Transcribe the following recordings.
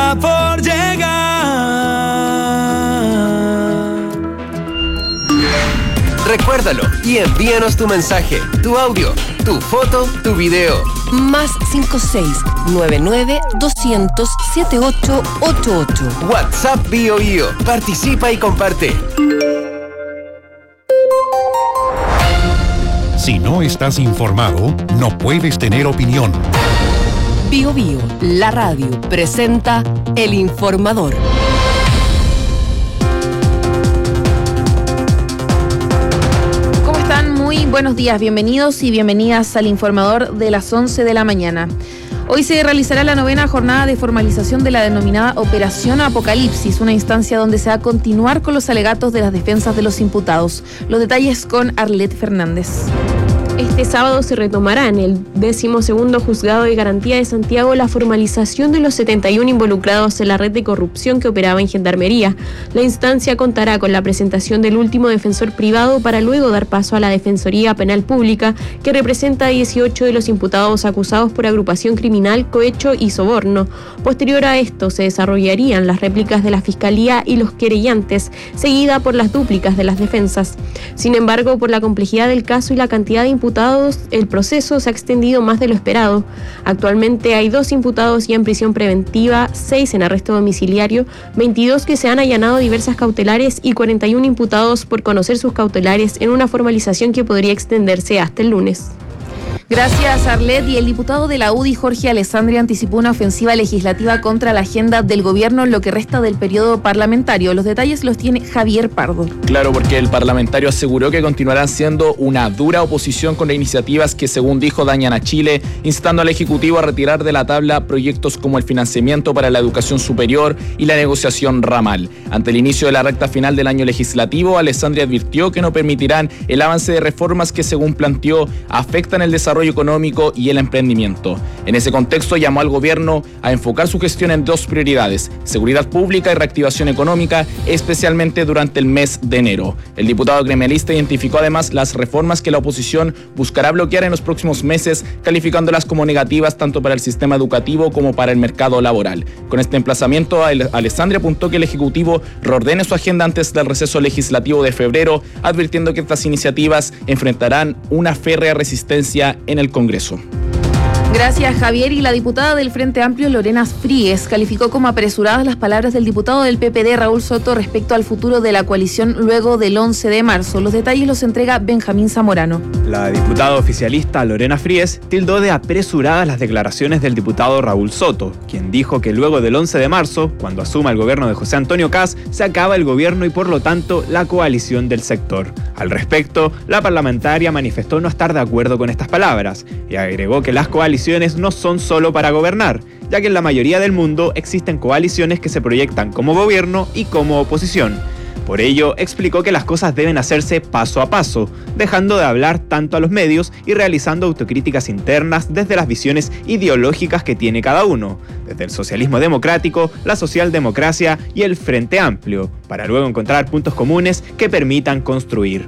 está por llegar. Recuérdalo y envíanos tu mensaje, tu audio, tu foto, tu video. Más 56-99-200-7888. WhatsApp BioBio. Participa y comparte. Si no estás informado, no puedes tener opinión. Bio Bio, la radio, presenta El Informador. ¿Cómo están? Muy buenos días, bienvenidos y bienvenidas al Informador de las 11 de la mañana. Hoy se realizará la 9ª jornada de formalización de la denominada Operación Apocalipsis, una instancia donde se va a continuar con los alegatos de las defensas de los imputados. Los detalles con Arlet Fernández. Este sábado se retomará en el 12º Juzgado de Garantía de Santiago la formalización de los 71 involucrados en la red de corrupción que operaba en Gendarmería. La instancia contará con la presentación del último defensor privado para luego dar paso a la Defensoría Penal Pública, que representa a 18 de los imputados acusados por agrupación criminal, cohecho y soborno. Posterior a esto se desarrollarían las réplicas de la Fiscalía y los querellantes, seguida por las dúplicas de las defensas. Sin embargo, por la complejidad del caso y la cantidad de imputados, el proceso se ha extendido más de lo esperado. Actualmente hay 2 imputados ya en prisión preventiva, 6 en arresto domiciliario, 22 que se han allanado diversas cautelares y 41 imputados por conocer sus cautelares en una formalización que podría extenderse hasta el lunes. Gracias, Arlet. Y el diputado de la UDI, Jorge Alessandri, anticipó una ofensiva legislativa contra la agenda del gobierno en lo que resta del periodo parlamentario. Los detalles los tiene Javier Pardo. Claro, porque el parlamentario aseguró que continuarán siendo una dura oposición con iniciativas que, según dijo, dañan a Chile, instando al Ejecutivo a retirar de la tabla proyectos como el financiamiento para la educación superior y la negociación ramal. Ante el inicio de la recta final del año legislativo, Alessandri advirtió que no permitirán el avance de reformas que, según planteó, afectan el desarrollo económico y el emprendimiento. En ese contexto, llamó al gobierno a enfocar su gestión en 2 prioridades: seguridad pública y reactivación económica, especialmente durante el mes de enero. El diputado gremialista identificó además las reformas que la oposición buscará bloquear en los próximos meses, calificándolas como negativas tanto para el sistema educativo como para el mercado laboral. Con este emplazamiento, Alessandri apuntó que el Ejecutivo reordene su agenda antes del receso legislativo de febrero, advirtiendo que estas iniciativas enfrentarán una férrea resistencia en el Congreso. Gracias, Javier. Y la diputada del Frente Amplio, Lorena Fríes, calificó como apresuradas las palabras del diputado del PPD, Raúl Soto, respecto al futuro de la coalición luego del 11 de marzo. Los detalles los entrega Benjamín Zamorano. La diputada oficialista Lorena Fríes tildó de apresuradas las declaraciones del diputado Raúl Soto, quien dijo que luego del 11 de marzo, cuando asuma el gobierno de José Antonio Kast, se acaba el gobierno y por lo tanto la coalición del sector. Al respecto, la parlamentaria manifestó no estar de acuerdo con estas palabras y agregó que las coaliciones no son solo para gobernar, ya que en la mayoría del mundo existen coaliciones que se proyectan como gobierno y como oposición. Por ello, explicó que las cosas deben hacerse paso a paso, dejando de hablar tanto a los medios y realizando autocríticas internas desde las visiones ideológicas que tiene cada uno, desde el socialismo democrático, la socialdemocracia y el Frente Amplio, para luego encontrar puntos comunes que permitan construir.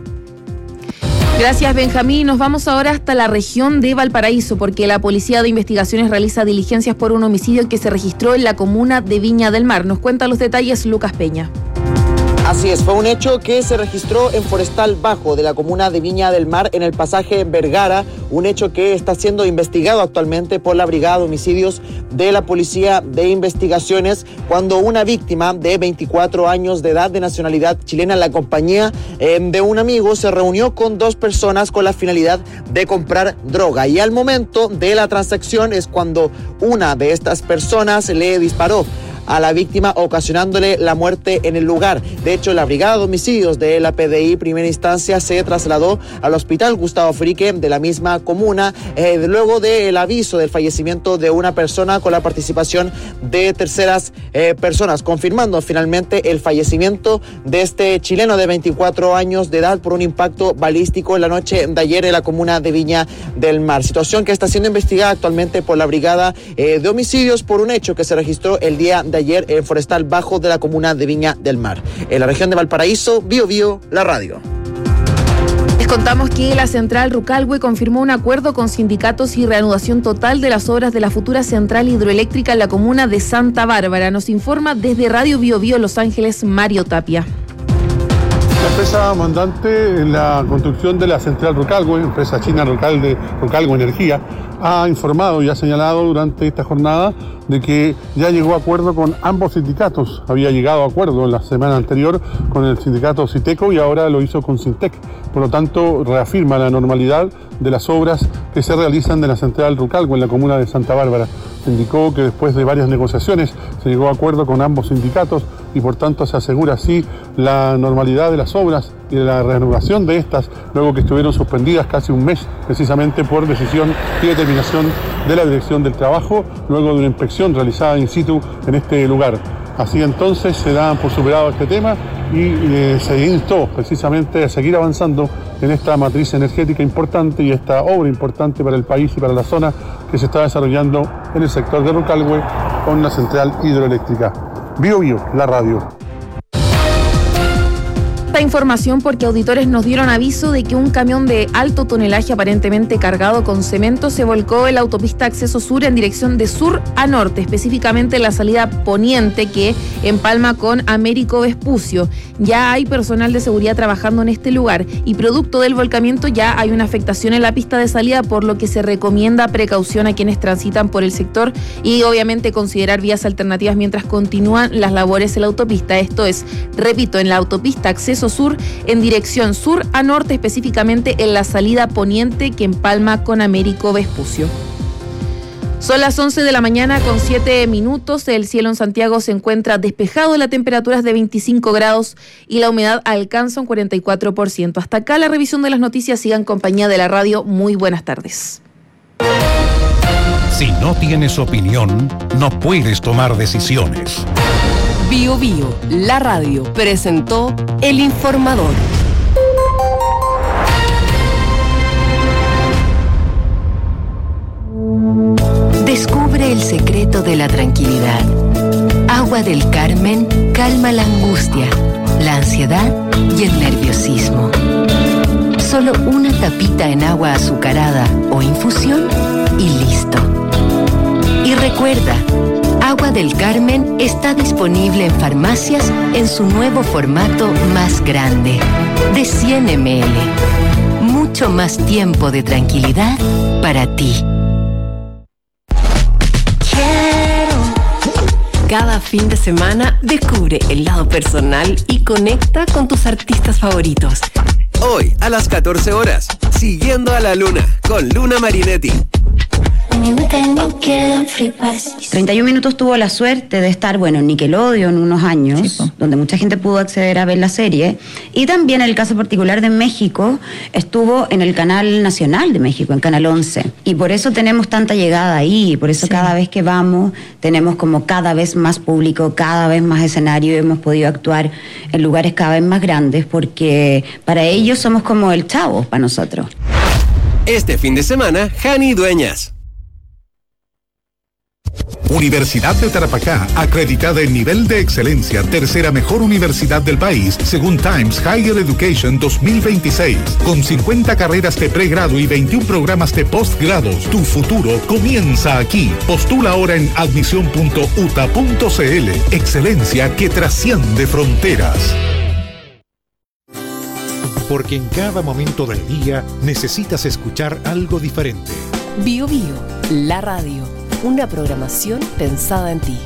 Gracias, Benjamín. Nos vamos ahora hasta la región de Valparaíso, porque la Policía de Investigaciones realiza diligencias por un homicidio que se registró en la comuna de Viña del Mar. Nos cuenta los detalles Lucas Peña. Así es, fue un hecho que se registró en Forestal Bajo de la comuna de Viña del Mar, en el pasaje Vergara, un hecho que está siendo investigado actualmente por la Brigada de Homicidios de la Policía de Investigaciones, cuando una víctima de 24 años de edad, de nacionalidad chilena, en la compañía de un amigo, se reunió con 2 personas con la finalidad de comprar droga, y al momento de la transacción es cuando una de estas personas le disparó a la víctima, ocasionándole la muerte en el lugar. De hecho, la Brigada de Homicidios de la PDI primera instancia se trasladó al Hospital Gustavo Frique de la misma comuna, luego del aviso del fallecimiento de una persona con la participación de terceras personas, confirmando finalmente el fallecimiento de este chileno de 24 años de edad por un impacto balístico en la noche de ayer en la comuna de Viña del Mar. Situación que está siendo investigada actualmente por la Brigada de Homicidios por un hecho que se registró el día de ayer en Forestal Bajo de la comuna de Viña del Mar. En la región de Valparaíso, Bio Bio, la radio. Les contamos que la central Rucalhue confirmó un acuerdo con sindicatos y reanudación total de las obras de la futura central hidroeléctrica en la comuna de Santa Bárbara. Nos informa desde Radio Bio Bio Los Ángeles, Mario Tapia. La empresa mandante en la construcción de la central Rucalhue, empresa china Rucalhue Energía, ha informado y ha señalado durante esta jornada de que ya llegó a acuerdo con ambos sindicatos. Había llegado a acuerdo la semana anterior con el sindicato Citeco y ahora lo hizo con Sintec. Por lo tanto, reafirma la normalidad de las obras que se realizan de la central Rucalhue en la comuna de Santa Bárbara. Se indicó que después de varias negociaciones se llegó a acuerdo con ambos sindicatos y por tanto se asegura así la normalidad de las obras y de la reanudación de estas, luego que estuvieron suspendidas casi un mes, precisamente por decisión y determinación de la Dirección del Trabajo, luego de una inspección realizada in situ en este lugar. Así entonces se da por superado este tema y se instó precisamente a seguir avanzando en esta matriz energética importante y esta obra importante para el país y para la zona que se está desarrollando en el sector de Rucalhue con la central hidroeléctrica. Bio Bio, la radio. Esta información porque auditores nos dieron aviso de que un camión de alto tonelaje aparentemente cargado con cemento se volcó en la autopista Acceso Sur en dirección de sur a norte, específicamente en la salida poniente que empalma con Américo Vespucio. Ya hay personal de seguridad trabajando en este lugar y producto del volcamiento ya hay una afectación en la pista de salida, por lo que se recomienda precaución a quienes transitan por el sector y obviamente considerar vías alternativas mientras continúan las labores en la autopista. Esto es, repito, en la autopista Acceso Sur en dirección sur a norte, específicamente en la salida poniente que empalma con Américo Vespucio. Son las 11 de la mañana con 7 minutos. El cielo en Santiago se encuentra despejado, la temperatura es de 25 grados y la humedad alcanza un 44%. Hasta acá la revisión de las noticias. Sigan en compañía de la radio. Muy buenas tardes. Si no tienes opinión, no puedes tomar decisiones. Bio Bio, la radio, presentó El Informador. Descubre el secreto de la tranquilidad. Agua del Carmen calma la angustia, la ansiedad y el nerviosismo. Solo una tapita en agua azucarada o infusión y listo. Y recuerda, Agua del Carmen está disponible en farmacias en su nuevo formato más grande, de 100 ml. Mucho más tiempo de tranquilidad para ti. Cada fin de semana descubre el lado personal y conecta con tus artistas favoritos. Hoy a las 14 horas, Siguiendo a la Luna, con Luna Marinetti. 31 Minutos tuvo la suerte de estar, en Nickelodeon unos años, donde mucha gente pudo acceder a ver la serie, y también en el caso particular de México, estuvo en el Canal Nacional de México, en Canal 11, y por eso tenemos tanta llegada ahí, y por eso cada vez que vamos, tenemos como cada vez más público, cada vez más escenario, y hemos podido actuar en lugares cada vez más grandes, porque para ellos somos como el Chavo, para nosotros. Este fin de semana, Jani Dueñas. Universidad de Tarapacá, acreditada en nivel de excelencia, tercera mejor universidad del país, según Times Higher Education 2026. Con 50 carreras de pregrado y 21 programas de postgrados, tu futuro comienza aquí. Postula ahora en admisión.uta.cl. Excelencia que trasciende fronteras. Porque en cada momento del día necesitas escuchar algo diferente. Bio Bio, la radio. Una programación pensada en ti.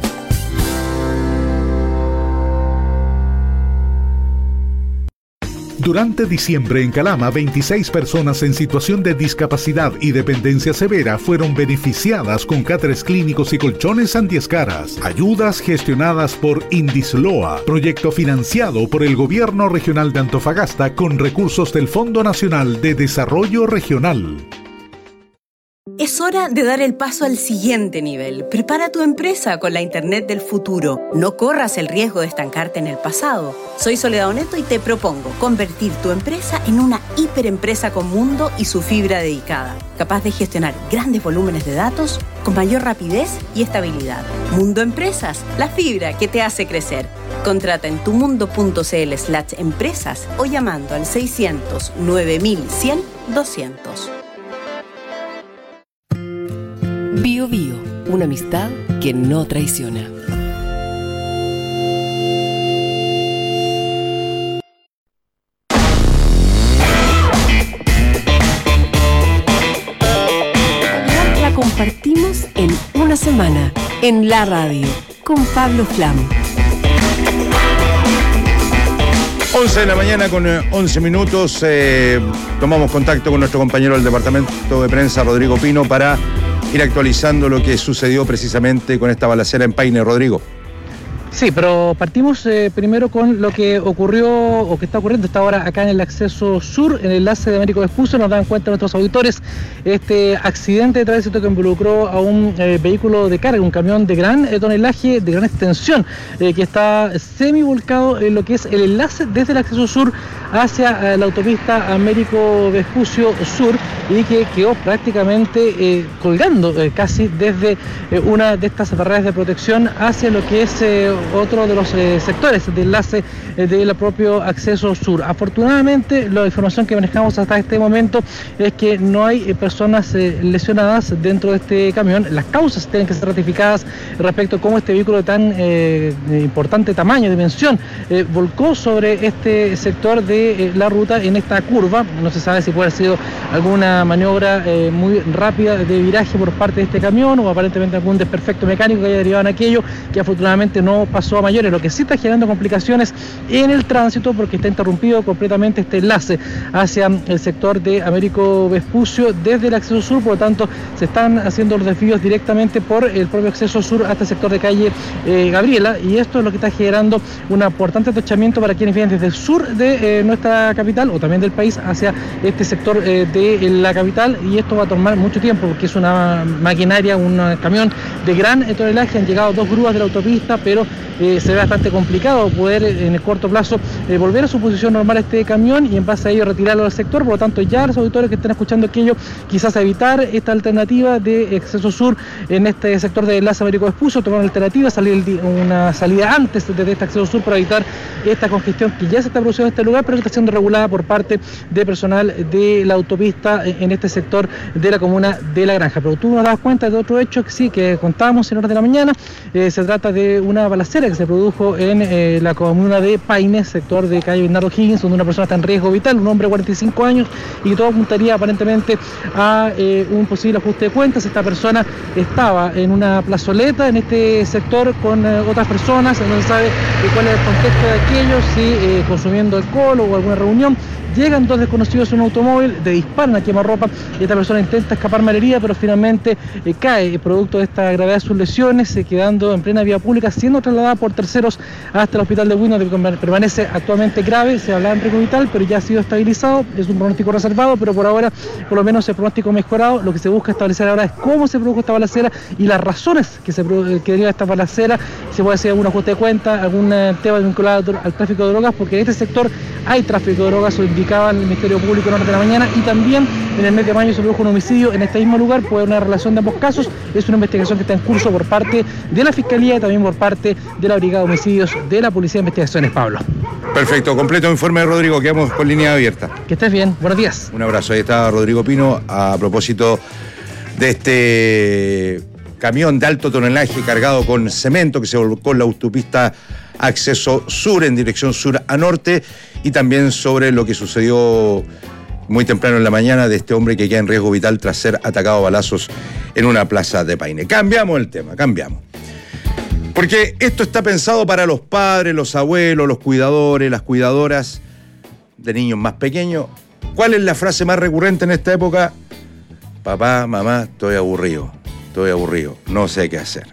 Durante diciembre en Calama, 26 personas en situación de discapacidad y dependencia severa fueron beneficiadas con cáteres clínicos y colchones antiescaras. Ayudas gestionadas por Indisloa, proyecto financiado por el Gobierno Regional de Antofagasta con recursos del Fondo Nacional de Desarrollo Regional. Es hora de dar el paso al siguiente nivel. Prepara tu empresa con la Internet del futuro. No corras el riesgo de estancarte en el pasado. Soy Soledad Oneto y te propongo convertir tu empresa en una hiperempresa con mundo y su fibra dedicada, capaz de gestionar grandes volúmenes de datos con mayor rapidez y estabilidad. Mundo Empresas, la fibra que te hace crecer. Contrata en tumundo.cl/empresas o llamando al 600 9100 200. Bio Bio, una amistad que no traiciona. La compartimos en una semana, en la radio, con Pablo Flam. 11 de la mañana con 11 minutos. Tomamos contacto con nuestro compañero del departamento de prensa, Rodrigo Pino, para ir actualizando lo que sucedió precisamente con esta balacera en Paine. Rodrigo. Sí, pero partimos primero con lo que ocurrió o que está ocurriendo hasta ahora acá en el acceso sur, en el enlace de Américo Vespucio. Nos dan cuenta nuestros auditores este accidente de tránsito que involucró a un vehículo de carga, un camión de gran tonelaje, de gran extensión, que está semi-volcado en lo que es el enlace desde el acceso sur hacia la autopista Américo Vespucio Sur, y que quedó prácticamente colgando casi desde una de estas barreras de protección hacia lo que es otro de los sectores de enlace del propio acceso sur. Afortunadamente, la información que manejamos hasta este momento es que no hay personas lesionadas dentro de este camión. Las causas tienen que ser ratificadas respecto a cómo este vehículo de tan importante tamaño, dimensión, volcó sobre este sector de la ruta en esta curva. No se sabe si puede haber sido alguna maniobra muy rápida de viraje por parte de este camión o aparentemente algún desperfecto mecánico que haya derivado en aquello, que afortunadamente no pasó a mayores, lo que sí está generando complicaciones en el tránsito porque está interrumpido completamente este enlace hacia el sector de Américo Vespucio desde el acceso sur. Por lo tanto, se están haciendo los desvíos directamente por el propio acceso sur hasta el sector de calle Gabriela, y esto es lo que está generando un importante atochamiento para quienes vienen desde el sur de nuestra capital o también del país hacia este sector de la capital, y esto va a tomar mucho tiempo porque es una maquinaria, un camión de gran tonelaje. Han llegado 2 grúas de la autopista, pero se ve bastante complicado poder en el corto plazo volver a su posición normal este camión y en base a ello retirarlo del sector. Por lo tanto, ya los auditores que estén escuchando aquello, quizás evitar esta alternativa de acceso sur en este sector de enlace Américo Vespucio, tomar una alternativa, una salida antes de este acceso sur para evitar esta congestión que ya se está produciendo en este lugar, pero que está siendo regulada por parte de personal de la autopista en este sector de la comuna de La Granja. Pero tú nos das cuenta de otro hecho que sí, que contábamos en horas de la mañana. Se trata de una balacera que se produjo en la comuna de Paine, sector de calle Bernardo Higgins, donde una persona está en riesgo vital, un hombre de 45 años, y todo apuntaría aparentemente a un posible ajuste de cuentas. Esta persona estaba en una plazoleta en este sector con otras personas, no se sabe cuál es el contexto de aquello, si consumiendo alcohol o alguna reunión. Llegan 2 desconocidos en un automóvil, le disparan a quemarropa y esta persona intenta escapar malherida, pero finalmente cae producto de esta gravedad de sus lesiones, quedando en plena vía pública, siendo trasladada por terceros hasta el hospital de Huino, donde permanece actualmente grave. Se habla en riesgo vital, pero ya ha sido estabilizado. Es un pronóstico reservado, pero por ahora, por lo menos, el pronóstico mejorado. Lo que se busca establecer ahora es cómo se produjo esta balacera y las razones que deriva de esta balacera. Se puede hacer algún ajuste de cuenta, algún tema vinculado al tráfico de drogas, porque en este sector hay tráfico de drogas, indicaba el Ministerio Público en horas de la mañana, y también en el mes de mayo se produjo un homicidio en este mismo lugar. Puede haber una relación de ambos casos. Es una investigación que está en curso por parte de la Fiscalía y también por parte de la Brigada de Homicidios de la Policía de Investigaciones. Pablo. Perfecto, completo informe de Rodrigo, quedamos con línea abierta. Que estés bien, buenos días. Un abrazo, ahí está Rodrigo Pino a propósito de este camión de alto tonelaje cargado con cemento que se volcó en la autopista acceso sur en dirección sur a norte, y también sobre lo que sucedió muy temprano en la mañana de este hombre que queda en riesgo vital tras ser atacado a balazos en una plaza de Paine. Cambiamos el tema, porque esto está pensado para los padres, los abuelos, los cuidadores, las cuidadoras de niños más pequeños. ¿Cuál es la frase más recurrente en esta época? Papá, mamá, estoy aburrido, no sé qué hacer.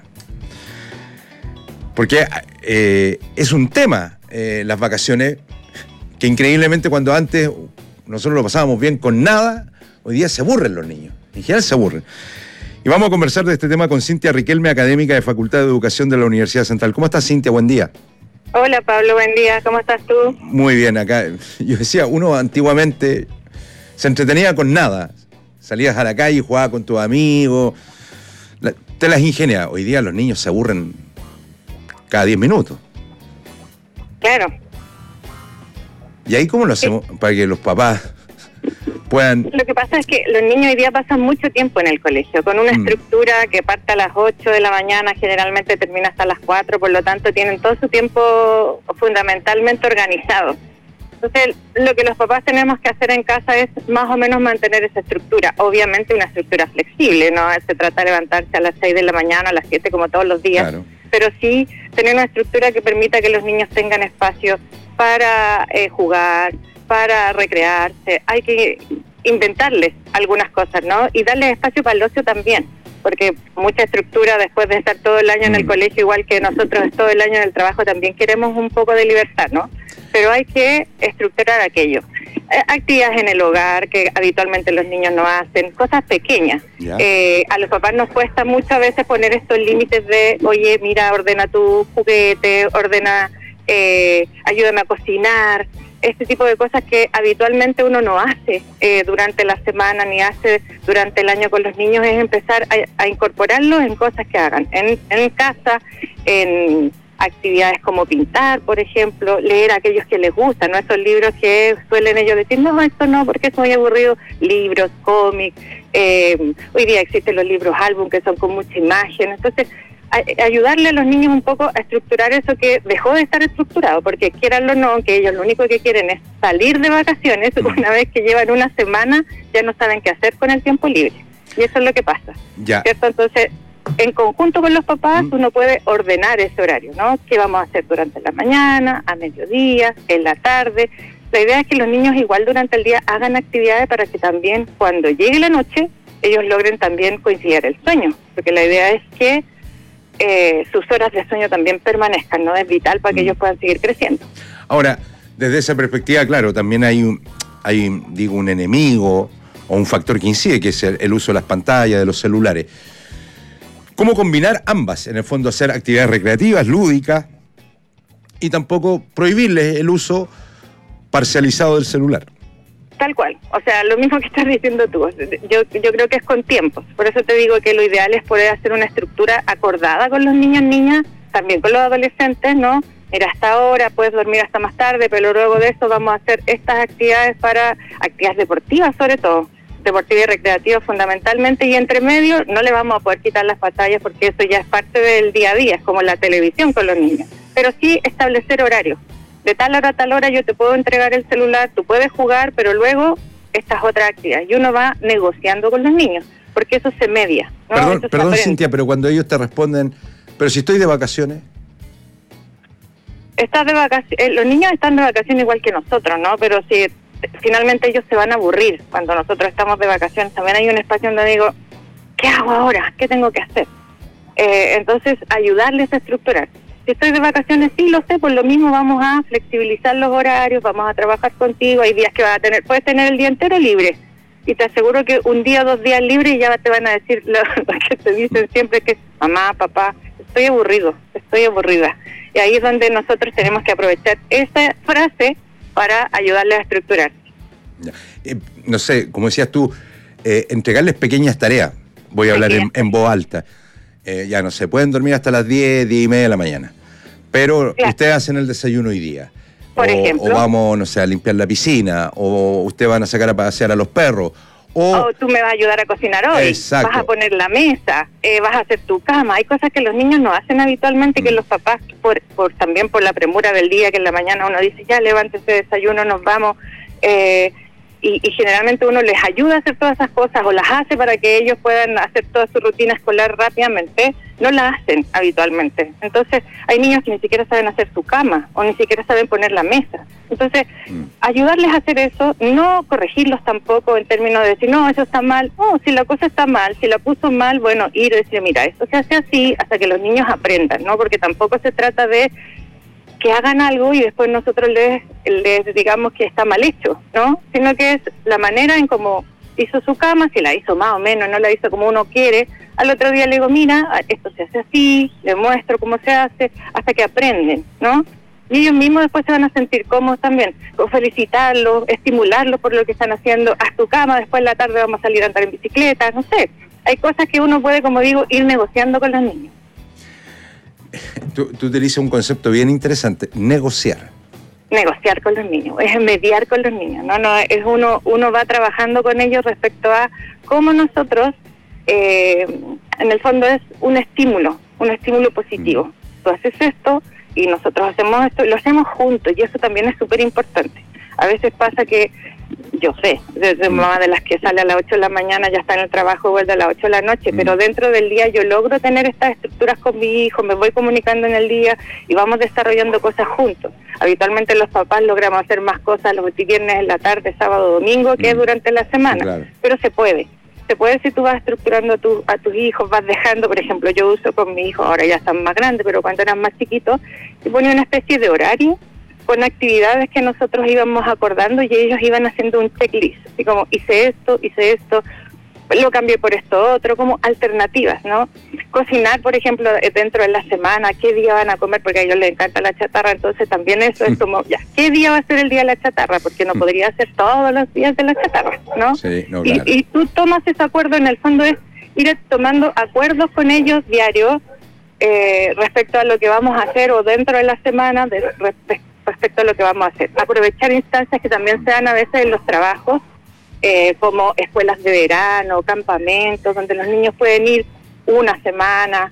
Porque es un tema las vacaciones, que increíblemente cuando antes nosotros lo pasábamos bien con nada, hoy día se aburren los niños. En general se aburren. Y vamos a conversar de este tema con Cintia Riquelme, académica de Facultad de Educación de la Universidad Central. ¿Cómo estás, Cintia? Buen día. Hola, Pablo, buen día. ¿Cómo estás tú? Muy bien, acá. Yo decía, uno antiguamente se entretenía con nada. Salías a la calle y jugabas con tus amigos. Te las ingenias. Hoy día los niños se aburren cada 10 minutos. Claro. ¿Y ahí cómo lo hacemos para que los papás puedan...? Lo que pasa es que los niños hoy día pasan mucho tiempo en el colegio, con una estructura que parte a las 8 de la mañana, generalmente termina hasta las 4, por lo tanto tienen todo su tiempo fundamentalmente organizado. Entonces, lo que los papás tenemos que hacer en casa es más o menos mantener esa estructura. Obviamente una estructura flexible, no se trata de levantarse a las 6 de la mañana, a las 7 como todos los días, claro. Pero sí tener una estructura que permita que los niños tengan espacio para jugar, para recrearse. Hay que inventarles algunas cosas, ¿no? Y darles espacio para el ocio también, porque mucha estructura después de estar todo el año en el colegio, igual que nosotros todo el año en el trabajo, también queremos un poco de libertad, ¿no? Pero hay que estructurar aquello. Actividades en el hogar que habitualmente los niños no hacen, cosas pequeñas. A los papás nos cuesta muchas veces poner estos límites de, oye, mira, ordena tu juguete, ayúdame a cocinar, este tipo de cosas que habitualmente uno no hace durante la semana ni hace durante el año con los niños, es empezar a incorporarlos en cosas que hagan, en casa, en actividades como pintar, por ejemplo, leer a aquellos que les gustan, ¿no? Esos libros que suelen ellos decir, no, esto no, porque es muy aburrido, libros, cómics, hoy día existen los libros álbum que son con mucha imagen, entonces ayudarle a los niños un poco a estructurar eso que dejó de estar estructurado, porque quieranlo o no, que ellos lo único que quieren es salir de vacaciones, una vez que llevan una semana ya no saben qué hacer con el tiempo libre, y eso es lo que pasa, ¿cierto? Entonces, en conjunto con los papás, uno puede ordenar ese horario, ¿no? ¿Qué vamos a hacer durante la mañana, a mediodía, en la tarde? La idea es que los niños igual durante el día hagan actividades para que también cuando llegue la noche, ellos logren también conciliar el sueño, porque la idea es que sus horas de sueño también permanezcan, ¿no? Es vital para que ellos puedan seguir creciendo. Ahora, desde esa perspectiva, claro, también hay un enemigo o un factor que incide, que es el uso de las pantallas, de los celulares. ¿Cómo combinar ambas? En el fondo, hacer actividades recreativas, lúdicas, y tampoco prohibirles el uso parcializado del celular. Tal cual, o sea, lo mismo que estás diciendo tú, yo creo que es con tiempos, por eso te digo que lo ideal es poder hacer una estructura acordada con los niños, niñas, también con los adolescentes, ¿no? Mira, hasta ahora puedes dormir hasta más tarde, pero luego de eso vamos a hacer estas actividades actividades deportivas sobre todo, deportivas y recreativas fundamentalmente, y entre medio no le vamos a poder quitar las pantallas porque eso ya es parte del día a día, es como la televisión con los niños, pero sí establecer horarios. De tal hora a tal hora yo te puedo entregar el celular, tú puedes jugar, pero luego estas otras actividades. Y uno va negociando con los niños, porque eso se media, ¿no? Perdón, Cintia, pero cuando ellos te responden, pero si estoy de vacaciones... Estás de vacaciones, los niños están de vacaciones igual que nosotros, ¿no? Pero si finalmente ellos se van a aburrir cuando nosotros estamos de vacaciones, también hay un espacio donde digo, ¿qué hago ahora? ¿Qué tengo que hacer? Entonces, ayudarles a estructurar. Si estoy de vacaciones, sí lo sé, por lo mismo vamos a flexibilizar los horarios, vamos a trabajar contigo, hay días que vas a puedes tener el día entero libre, y te aseguro que un día o 2 días libres y ya te van a decir lo que te dicen siempre, que mamá, papá, estoy aburrido, estoy aburrida. Y ahí es donde nosotros tenemos que aprovechar esa frase para ayudarles a estructurar. No sé, como decías tú, entregarles pequeñas tareas, voy a hablar en voz alta. Ya no sé, pueden dormir hasta las 10, 10 y media de la mañana. Pero ustedes hacen el desayuno hoy día. Por ejemplo. O vamos, no sé, a limpiar la piscina. O ustedes van a sacar a pasear a los perros. O tú me vas a ayudar a cocinar hoy. Exacto. Vas a poner la mesa. Vas a hacer tu cama. Hay cosas que los niños no hacen habitualmente, que los papás, también por la premura del día, que en la mañana uno dice, ya levántese, desayuno, nos vamos. Y generalmente uno les ayuda a hacer todas esas cosas o las hace para que ellos puedan hacer toda su rutina escolar rápidamente, no la hacen habitualmente. Entonces hay niños que ni siquiera saben hacer su cama o ni siquiera saben poner la mesa. Entonces ayudarles a hacer eso, no corregirlos tampoco en términos de decir, no, eso está mal. No, si la cosa está mal, si la puso mal, bueno, ir y decir, mira, esto se hace así hasta que los niños aprendan, ¿no? Porque tampoco se trata de que hagan algo y después nosotros les digamos que está mal hecho, ¿no? Sino que es la manera en cómo hizo su cama, si la hizo más o menos, no la hizo como uno quiere, al otro día le digo, mira, esto se hace así, le muestro cómo se hace, hasta que aprenden, ¿no? Y ellos mismos después se van a sentir cómodos también, con felicitarlos, estimularlos por lo que están haciendo, haz tu cama, después en la tarde vamos a salir a andar en bicicleta, no sé. Hay cosas que uno puede, como digo, ir negociando con los niños. Tú utilizas un concepto bien interesante, negociar. Negociar con los niños, es mediar con los niños, no es uno va trabajando con ellos respecto a cómo nosotros, en el fondo es un estímulo positivo. Tú haces esto y nosotros hacemos esto y lo hacemos juntos, y eso también es súper importante. A veces pasa que, yo sé, desde mamá de las que sale a las 8 de la mañana, ya está en el trabajo y vuelve a las 8 de la noche, pero dentro del día yo logro tener estas estructuras con mi hijo, me voy comunicando en el día y vamos desarrollando cosas juntos. Habitualmente los papás logramos hacer más cosas los viernes en la tarde, sábado, domingo, que durante la semana, claro. Pero se puede si tú vas estructurando a tus hijos, vas dejando, por ejemplo, yo uso con mi hijo, ahora ya están más grandes, pero cuando eran más chiquitos, y ponía una especie de horario con actividades que nosotros íbamos acordando y ellos iban haciendo un checklist, así como hice esto, lo cambié por esto otro, como alternativas, ¿no? Cocinar, por ejemplo, dentro de la semana, qué día van a comer, porque a ellos les encanta la chatarra, entonces también eso es como, ya, ¿qué día va a ser el día de la chatarra? Porque no podría ser todos los días de la chatarra, ¿no? Sí, no, claro. Y tú tomas ese acuerdo, en el fondo es ir tomando acuerdos con ellos diarios respecto a lo que vamos a hacer o dentro de la semana, respecto a lo que vamos a hacer. Aprovechar instancias que también se dan a veces en los trabajos, como escuelas de verano, campamentos, donde los niños pueden ir una semana,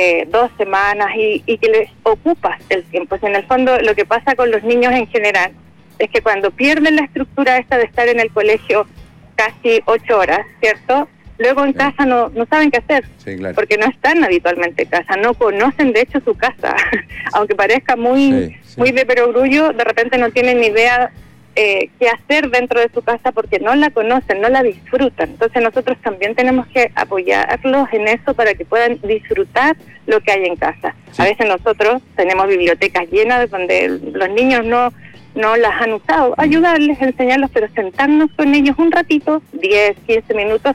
2 semanas y que les ocupas el tiempo. En el fondo, lo que pasa con los niños en general es que cuando pierden la estructura esta de estar en el colegio casi 8 horas, ¿cierto? Luego en casa no saben qué hacer, sí, claro. Porque no están habitualmente en casa, no conocen de hecho su casa, aunque parezca muy de perogrullo, de repente no tienen ni idea qué hacer dentro de su casa porque no la conocen, no la disfrutan. Entonces nosotros también tenemos que apoyarlos en eso para que puedan disfrutar lo que hay en casa. Sí. A veces nosotros tenemos bibliotecas llenas donde los niños no las han usado. Ayudarles, enseñarlos, pero sentarnos con ellos un ratito, 10, 15 minutos,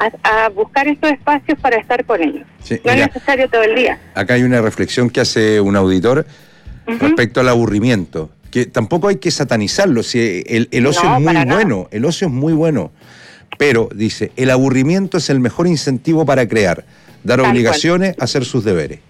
a buscar estos espacios para estar con ellos. Sí, no es necesario todo el día. Acá hay una reflexión que hace un auditor respecto al aburrimiento, que tampoco hay que satanizarlo. Si el ocio es muy bueno, el ocio es muy bueno, pero dice, el aburrimiento es el mejor incentivo para crear, dar obligaciones, hacer sus deberes.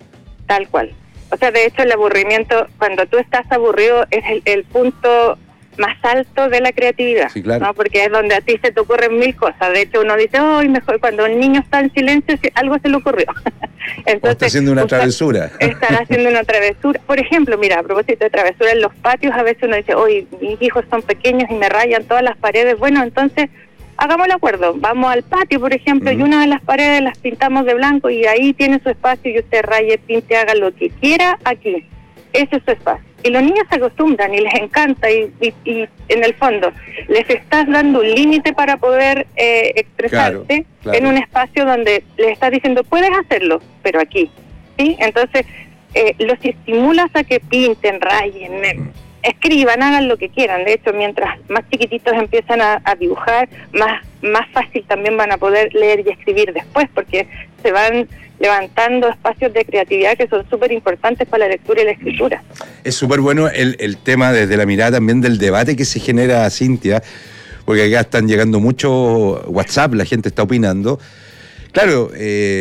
Tal cual. O sea, de hecho el aburrimiento, cuando tú estás aburrido, es el punto más alto de la creatividad, sí, claro. ¿No? Porque es donde a ti se te ocurren 1000 cosas. De hecho, uno dice, mejor cuando el niño está en silencio, algo se le ocurrió. Entonces, o está haciendo una travesura. Estar haciendo una travesura. Por ejemplo, mira, a propósito de travesura, en los patios a veces uno dice, mis hijos son pequeños y me rayan todas las paredes. Bueno, entonces, hagamos el acuerdo. Vamos al patio, por ejemplo, y una de las paredes las pintamos de blanco y ahí tiene su espacio y usted raye, pinte, haga lo que quiera aquí. Ese es su espacio. Y los niños se acostumbran y les encanta y en el fondo les estás dando un límite para poder expresarte claro. En un espacio donde les estás diciendo, puedes hacerlo, pero aquí, ¿sí? Entonces, los estimulas a que pinten, rayen, escriban, hagan lo que quieran. De hecho, mientras más chiquititos empiezan a dibujar, más fácil también van a poder leer y escribir después, porque se van levantando espacios de creatividad que son súper importantes para la lectura y la escritura. Es súper bueno el tema desde la mirada también del debate que se genera, Cintia, porque acá están llegando mucho WhatsApp, la gente está opinando. Claro,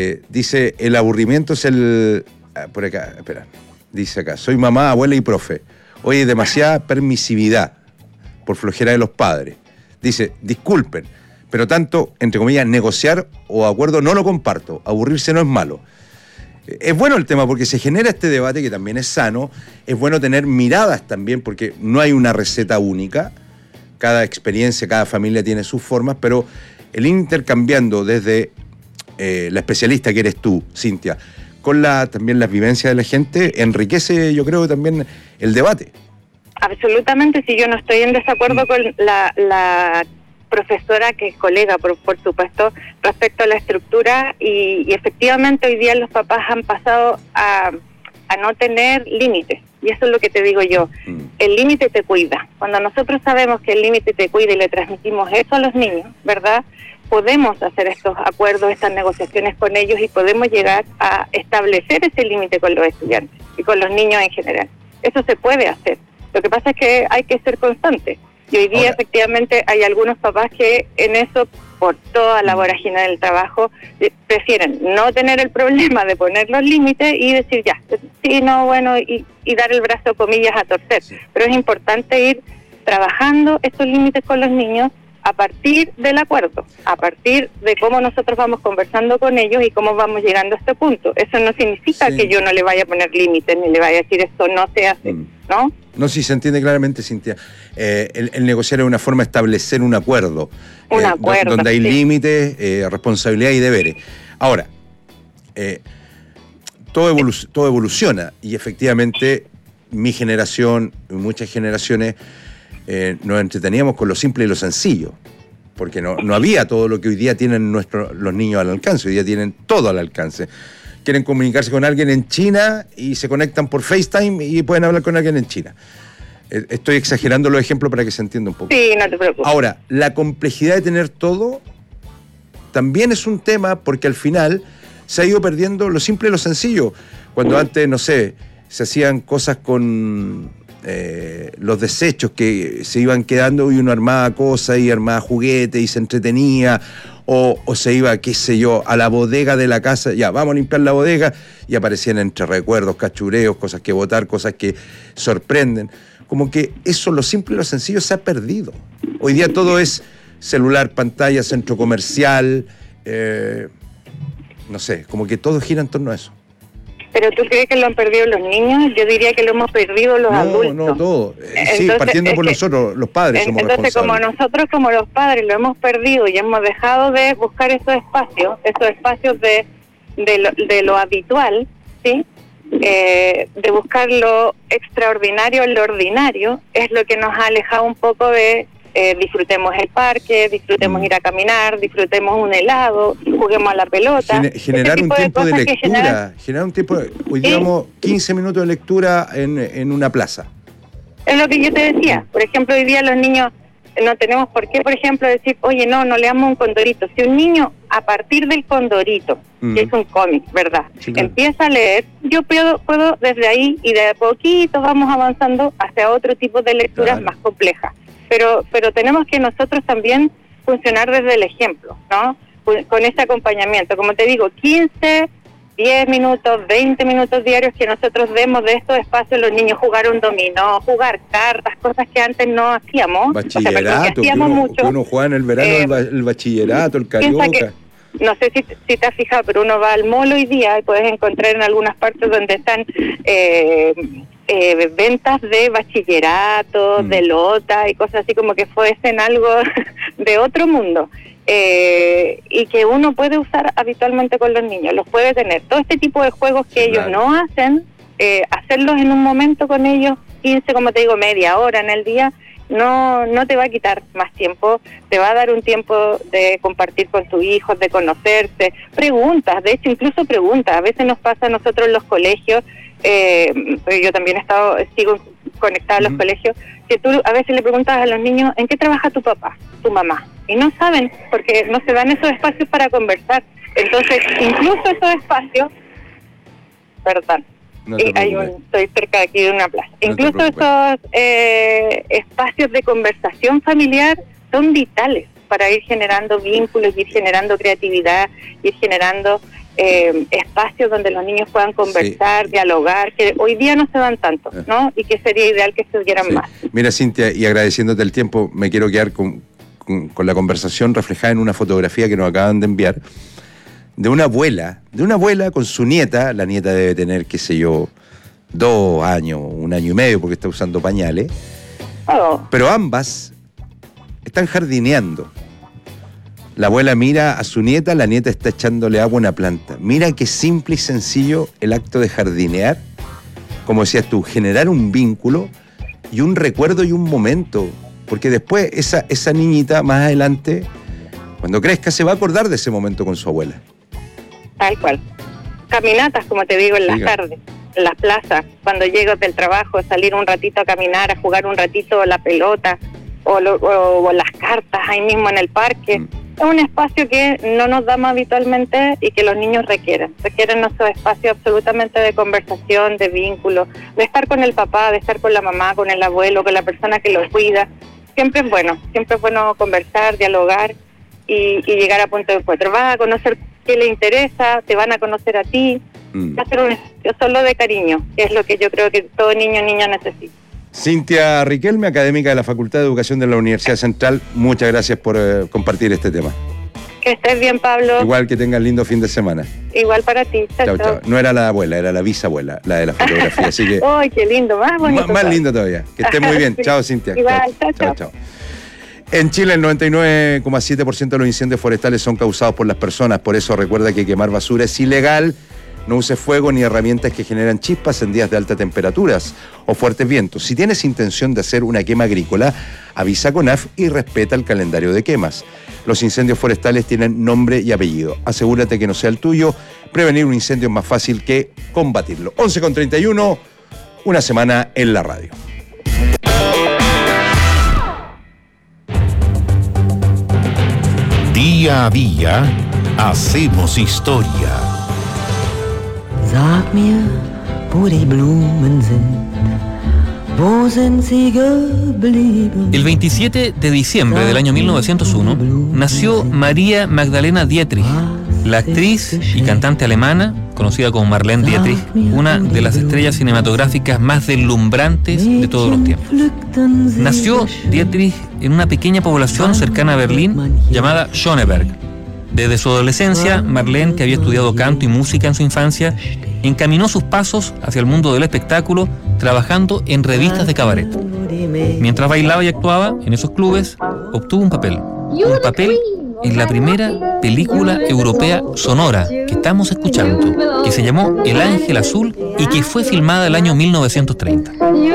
dice, el aburrimiento es por acá, espera, dice acá, soy mamá, abuela y profe. Oye, demasiada permisividad por flojera de los padres. Dice, disculpen, pero tanto, entre comillas, negociar o acuerdo no lo comparto. Aburrirse no es malo. Es bueno el tema porque se genera este debate que también es sano. Es bueno tener miradas también porque no hay una receta única. Cada experiencia, cada familia tiene sus formas, pero el intercambiando desde la especialista que eres tú, Cintia, con también las vivencias de la gente, enriquece, yo creo, también el debate. Absolutamente, si yo no estoy en desacuerdo con la profesora que es colega, por supuesto, respecto a la estructura y efectivamente hoy día los papás han pasado a no tener límites y eso es lo que te digo yo. el límite te cuida. Cuando nosotros sabemos que el límite te cuida y le transmitimos eso a los niños, ¿verdad?, podemos hacer estos acuerdos, estas negociaciones con ellos y podemos llegar a establecer ese límite con los estudiantes y con los niños en general. Eso se puede hacer. Lo que pasa es que hay que ser constante. Y hoy día efectivamente hay algunos papás que en eso, por toda la vorágine del trabajo, prefieren no tener el problema de poner los límites y decir ya, sí, no, bueno, y dar el brazo, comillas, a torcer. Sí. Pero es importante ir trabajando estos límites con los niños a partir del acuerdo, a partir de cómo nosotros vamos conversando con ellos y cómo vamos llegando a este punto. Eso no significa que yo no le vaya a poner límites ni le vaya a decir esto no se hace, ¿no? No, sí, se entiende claramente, Cintia. El negociar es una forma de establecer un acuerdo. Un acuerdo. Donde hay límites, responsabilidad y deberes. Ahora, todo evoluciona y efectivamente mi generación y muchas generaciones nos entreteníamos con lo simple y lo sencillo, porque no había todo lo que hoy día tienen los niños al alcance. Hoy día tienen todo al alcance. Quieren comunicarse con alguien en China y se conectan por FaceTime y pueden hablar con alguien en China. Estoy exagerando los ejemplos para que se entienda un poco. Sí, no te preocupes. Ahora, la complejidad de tener todo también es un tema, porque al final se ha ido perdiendo lo simple y lo sencillo. Cuando antes, no sé, se hacían cosas con los desechos que se iban quedando y uno armaba cosas y armaba juguetes y se entretenía, o se iba, qué sé yo, a la bodega de la casa, ya, vamos a limpiar la bodega, y aparecían entre recuerdos, cachureos, cosas que botar, cosas que sorprenden. Como que eso, lo simple y lo sencillo, se ha perdido. Hoy día todo es celular, pantalla, centro comercial, no sé, como que todo gira en torno a eso. ¿Pero tú crees que lo han perdido los niños? Yo diría que lo hemos perdido los adultos. No, todo. Sí, partiendo por nosotros, los padres somos responsables. Entonces, como nosotros, como los padres, lo hemos perdido y hemos dejado de buscar esos espacios de lo habitual, ¿sí? De buscar lo extraordinario en lo ordinario, es lo que nos ha alejado un poco de disfrutemos el parque, disfrutemos ir a caminar, disfrutemos un helado, juguemos a la pelota. Generar un tiempo de lectura, generar un tiempo, hoy digamos 15 minutos de lectura en una plaza. Es lo que yo te decía. Por ejemplo, hoy día los niños no tenemos por qué, por ejemplo, decir, oye, no leamos un Condorito. Si un niño, a partir del Condorito, que es un cómic, ¿verdad?, sí, claro, empieza a leer, yo puedo desde ahí y de a poquito vamos avanzando hacia otro tipo de lecturas, claro, más complejas. Pero tenemos que nosotros también funcionar desde el ejemplo, ¿no? Con ese acompañamiento. Como te digo, 15, 10 minutos, 20 minutos diarios que nosotros demos de estos espacios, los niños jugar un dominó, jugar cartas, cosas que antes no hacíamos. Bachillerato, que uno juega en el verano, el bachillerato, el carioca. No sé si te has fijado, pero uno va al mall hoy día y puedes encontrar en algunas partes donde están ventas de bachillerato, de lota y cosas así, como que fuesen algo de otro mundo, y que uno puede usar habitualmente con los niños, los puede tener. Todo este tipo de juegos que ellos no hacen, hacerlos en un momento con ellos, 15, como te digo, media hora en el día, no te va a quitar más tiempo, te va a dar un tiempo de compartir con tus hijos, de conocerse, preguntas, de hecho incluso preguntas. A veces nos pasa a nosotros en los colegios, yo también sigo conectada a los colegios, que tú a veces le preguntas a los niños, ¿en qué trabaja tu papá, tu mamá? Y no saben, porque no se dan esos espacios para conversar. Entonces, incluso esos espacios, perdón, estoy cerca de aquí de una plaza. Incluso esos espacios de conversación familiar son vitales para ir generando vínculos, ir generando creatividad, ir generando espacios donde los niños puedan conversar, dialogar, que hoy día no se dan tanto, ¿no? Y que sería ideal que se dieran más. Mira, Cintia, y agradeciéndote el tiempo, me quiero quedar con la conversación reflejada en una fotografía que nos acaban de enviar, de una abuela con su nieta. La nieta debe tener, qué sé yo, 2 años, 1 año y medio, porque está usando pañales. Pero ambas están jardineando. La abuela mira a su nieta, la nieta está echándole agua a una planta. Mira qué simple y sencillo el acto de jardinear. Como decías tú, generar un vínculo y un recuerdo y un momento. Porque después esa niñita, más adelante, cuando crezca, se va a acordar de ese momento con su abuela. Tal cual. Caminatas, como te digo, en las tardes. las plazas, cuando llego del trabajo, salir un ratito a caminar, a jugar un ratito la pelota o las cartas ahí mismo en el parque. Es un espacio que no nos damos habitualmente y que los niños requieren nuestro espacio absolutamente de conversación, de vínculo, de estar con el papá, de estar con la mamá, con el abuelo, con la persona que los cuida. Siempre es bueno conversar, dialogar y llegar a punto de encuentro. Vas a conocer qué le interesa, te van a conocer a ti. Va a ser un espacio solo de cariño, que es lo que yo creo que todo niño o niña necesita. Cintia Riquelme, académica de la Facultad de Educación de la Universidad Central, muchas gracias por compartir este tema. Que estés bien, Pablo. Igual, que tengas lindo fin de semana. Igual para ti. Chao, chao. No era la abuela, era la bisabuela, la de la fotografía, así que... ¡Ay, qué lindo! Más bonito. Más lindo todavía. Que estés muy bien. Chao, Cintia. Igual, chao. En Chile, el 99,7% de los incendios forestales son causados por las personas. Por eso recuerda que quemar basura es ilegal. No uses fuego ni herramientas que generan chispas en días de altas temperaturas o fuertes vientos. Si tienes intención de hacer una quema agrícola, avisa a CONAF y respeta el calendario de quemas. Los incendios forestales tienen nombre y apellido. Asegúrate que no sea el tuyo. Prevenir un incendio es más fácil que combatirlo. 11:31, una semana en la radio. Día a día, hacemos historia. Sag mir, wo die Blumen sind, wo sind sie geblieben? El 27 de diciembre del año 1901 nació María Magdalena Dietrich, la actriz y cantante alemana, conocida como Marlene Dietrich, una de las estrellas cinematográficas más deslumbrantes de todos los tiempos. Nació Dietrich en una pequeña población cercana a Berlín llamada Schöneberg. Desde su adolescencia, Marlene, que había estudiado canto y música en su infancia, encaminó sus pasos hacia el mundo del espectáculo trabajando en revistas de cabaret. Mientras bailaba y actuaba en esos clubes, obtuvo un papel en la primera película europea sonora que estamos escuchando, que se llamó El Ángel Azul y que fue filmada el año 1930.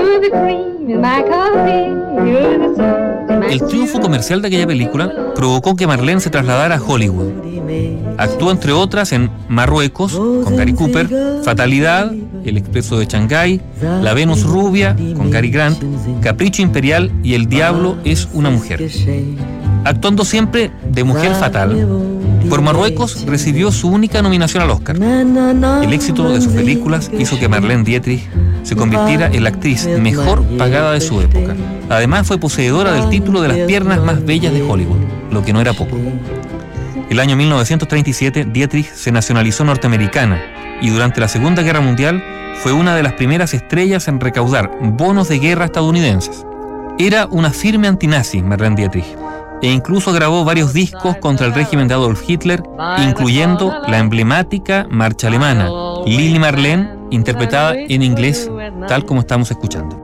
El triunfo comercial de aquella película provocó que Marlene se trasladara a Hollywood. Actuó, entre otras, en Marruecos, con Gary Cooper, Fatalidad, El Expreso de Shanghái, La Venus Rubia, con Cary Grant, Capricho Imperial y El Diablo es una mujer. Actuando siempre de mujer fatal, por Marruecos recibió su única nominación al Oscar. El éxito de sus películas hizo que Marlene Dietrich se convirtiera en la actriz mejor pagada de su época. Además, fue poseedora del título de las piernas más bellas de Hollywood, lo que no era poco. El año 1937, Dietrich se nacionalizó norteamericana y durante la Segunda Guerra Mundial fue una de las primeras estrellas en recaudar bonos de guerra estadounidenses. Era una firme antinazi, Marlene Dietrich, e incluso grabó varios discos contra el régimen de Adolf Hitler, incluyendo la emblemática marcha alemana, Lili Marlene, interpretada en inglés, tal como estamos escuchando.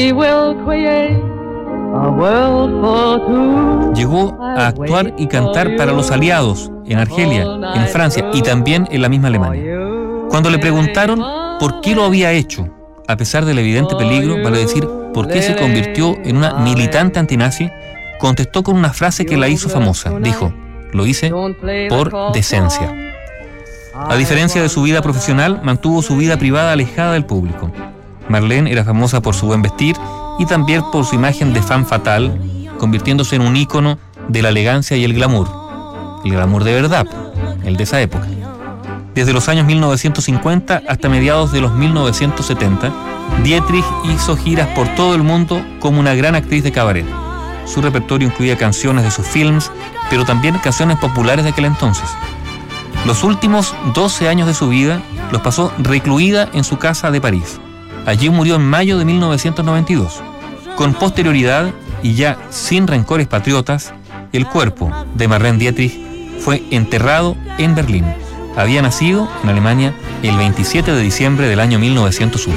Llegó a actuar y cantar para los aliados en Argelia, en Francia y también en la misma Alemania. Cuando le preguntaron por qué lo había hecho, a pesar del evidente peligro, vale decir, por qué se convirtió en una militante antinazi, contestó con una frase que la hizo famosa. Dijo: lo hice por decencia. A diferencia de su vida profesional, mantuvo su vida privada alejada del público. Marlene era famosa por su buen vestir y también por su imagen de femme fatale, convirtiéndose en un ícono de la elegancia y el glamour. El glamour de verdad, el de esa época. Desde los años 1950 hasta mediados de los 1970, Dietrich hizo giras por todo el mundo como una gran actriz de cabaret. Su repertorio incluía canciones de sus films, pero también canciones populares de aquel entonces. Los últimos 12 años de su vida los pasó recluida en su casa de París. Allí murió en mayo de 1992. Con posterioridad, y ya sin rencores patriotas, el cuerpo de Marlene Dietrich fue enterrado en Berlín. Había nacido en Alemania el 27 de diciembre del año 1901.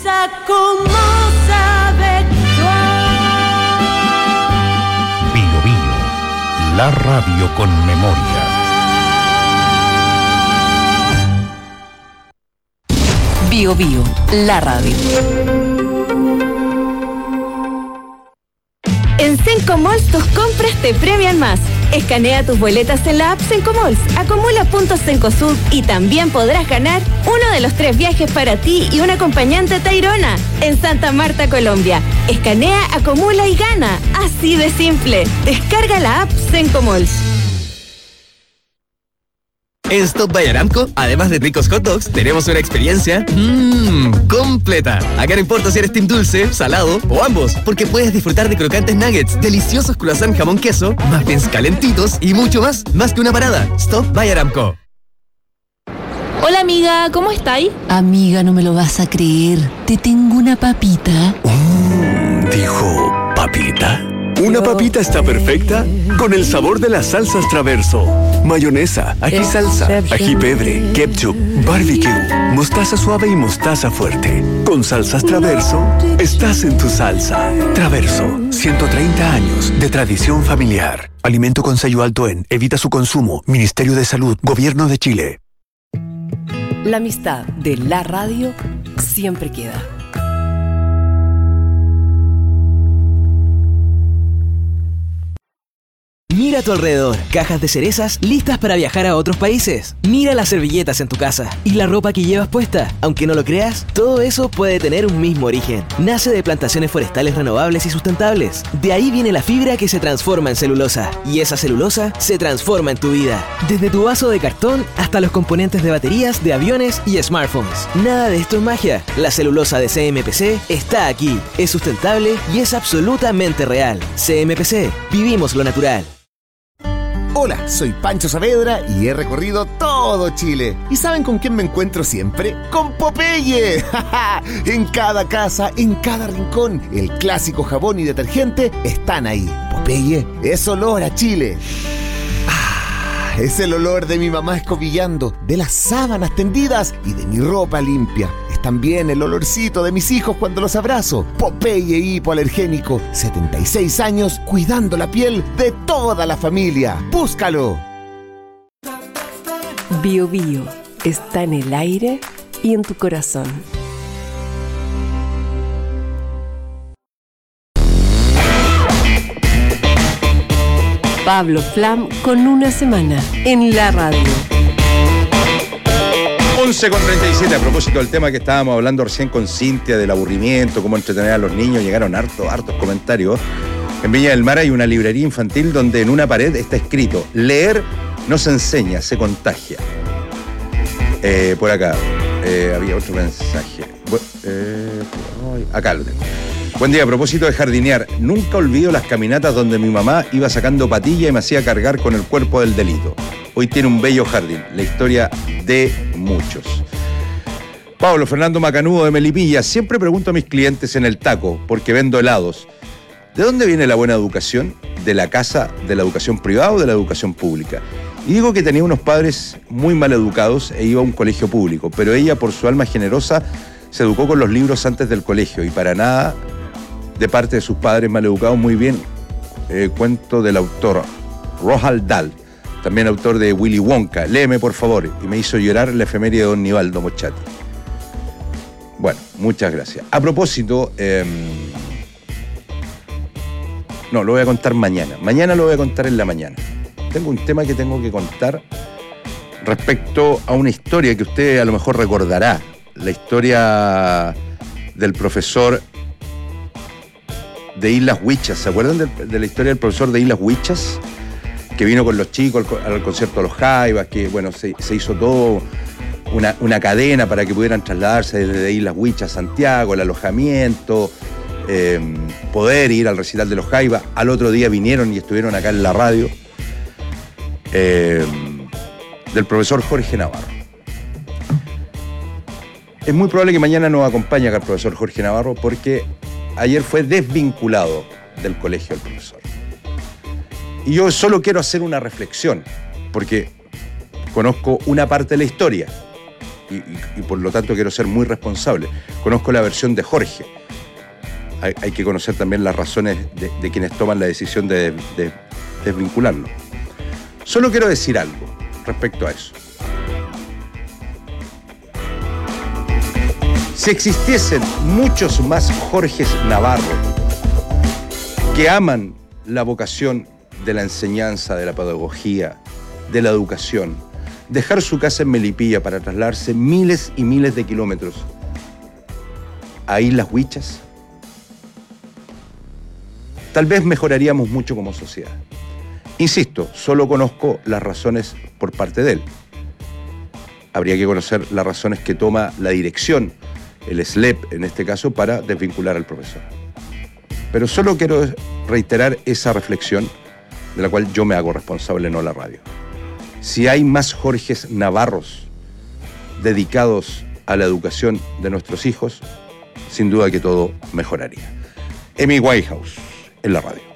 Bio Bio, la radio con memoria. Bio Bio, la radio. En Cenco Malls tus compras te premian más. Escanea tus boletas en la app Sencomalls, acumula puntos Cencosud y también podrás ganar uno de los 3 viajes para ti y un acompañante Tayrona en Santa Marta, Colombia. Escanea, acumula y gana. Así de simple. Descarga la app Sencomalls. En Stop by Aramco, además de ricos hot dogs, tenemos una experiencia completa. Acá no importa si eres team dulce, salado o ambos, porque puedes disfrutar de crocantes nuggets, deliciosos croissant jamón queso, muffins calentitos y mucho más. Más que una parada. Stop by Aramco. Hola amiga, ¿cómo estáis? Amiga, no me lo vas a creer. Te tengo una papita. Dijo papita. Una papita está perfecta con el sabor de las salsas Traverso. Mayonesa, ají salsa, ají pebre, ketchup, barbecue, mostaza suave y mostaza fuerte. Con salsas Traverso, estás en tu salsa. Traverso, 130 años de tradición familiar. Alimento con sello alto en. Evita su consumo. Ministerio de Salud. Gobierno de Chile. La amistad de la radio siempre queda. Mira a tu alrededor, cajas de cerezas listas para viajar a otros países. Mira las servilletas en tu casa y la ropa que llevas puesta. Aunque no lo creas, todo eso puede tener un mismo origen. Nace de plantaciones forestales renovables y sustentables. De ahí viene la fibra que se transforma en celulosa. Y esa celulosa se transforma en tu vida. Desde tu vaso de cartón hasta los componentes de baterías, de aviones y smartphones. Nada de esto es magia. La celulosa de CMPC está aquí. Es sustentable y es absolutamente real. CMPC. Vivimos lo natural. Hola, soy Pancho Saavedra y he recorrido todo Chile. ¿Y saben con quién me encuentro siempre? ¡Con Popeye! En cada casa, en cada rincón, el clásico jabón y detergente están ahí. Popeye es olor a Chile. Es el olor de mi mamá escobillando, de las sábanas tendidas y de mi ropa limpia. Es también el olorcito de mis hijos cuando los abrazo. Popeye hipoalergénico, 76 años cuidando la piel de toda la familia. ¡Búscalo! Bio Bio está en el aire y en tu corazón. Pablo Flam con una semana en la radio. 11:37, a propósito del tema que estábamos hablando recién con Cintia, del aburrimiento, cómo entretener a los niños, llegaron hartos comentarios. En Viña del Mar hay una librería infantil donde en una pared está escrito: leer no se enseña, se contagia. Por acá había otro mensaje. Acá lo tengo. Buen día, a propósito de jardinear, nunca olvido las caminatas donde mi mamá iba sacando patilla y me hacía cargar con el cuerpo del delito. Hoy tiene un bello jardín, la historia de muchos. Pablo Fernando Macanudo de Melipilla, siempre pregunto a mis clientes en el taco, porque vendo helados, ¿de dónde viene la buena educación? ¿De la casa, de la educación privada o de la educación pública? Y digo que tenía unos padres muy mal educados e iba a un colegio público, pero ella, por su alma generosa, se educó con los libros antes del colegio y para nada de parte de sus padres mal educados. Muy bien, cuento del autor Roald Dahl, también autor de Willy Wonka. Léeme, por favor. Y me hizo llorar la efeméride de don Nivaldo Mochati. Bueno, muchas gracias. A propósito, no, lo voy a contar mañana. Mañana lo voy a contar en la mañana. Tengo un tema que tengo que contar respecto a una historia que usted a lo mejor recordará. La historia del profesor de Islas Huichas. ¿Se acuerdan de la historia del profesor de Islas Huichas? Que vino con los chicos al concierto de los Jaivas, que bueno, se hizo todo una cadena para que pudieran trasladarse desde Islas Huichas a Santiago, el alojamiento, poder ir al recital de los Jaivas. Al otro día vinieron y estuvieron acá en la radio, del profesor Jorge Navarro. Es muy probable que mañana nos acompañe acá el profesor Jorge Navarro, porque ayer fue desvinculado del colegio del profesor. Y yo solo quiero hacer una reflexión, porque conozco una parte de la historia y por lo tanto quiero ser muy responsable. Conozco la versión de Jorge. Hay que conocer también las razones de quienes toman la decisión de desvincularlo. Solo quiero decir algo respecto a eso. Si existiesen muchos más Jorges Navarro que aman la vocación de la enseñanza, de la pedagogía, de la educación, dejar su casa en Melipilla para trasladarse miles y miles de kilómetros a Islas Huichas? Tal vez mejoraríamos mucho como sociedad. Insisto, solo conozco las razones por parte de él. Habría que conocer las razones que toma la dirección, el SLEP en este caso, para desvincular al profesor. Pero solo quiero reiterar esa reflexión de la cual yo me hago responsable, no la radio. Si hay más Jorges Navarros dedicados a la educación de nuestros hijos, sin duda que todo mejoraría. Amy Winehouse, en la radio.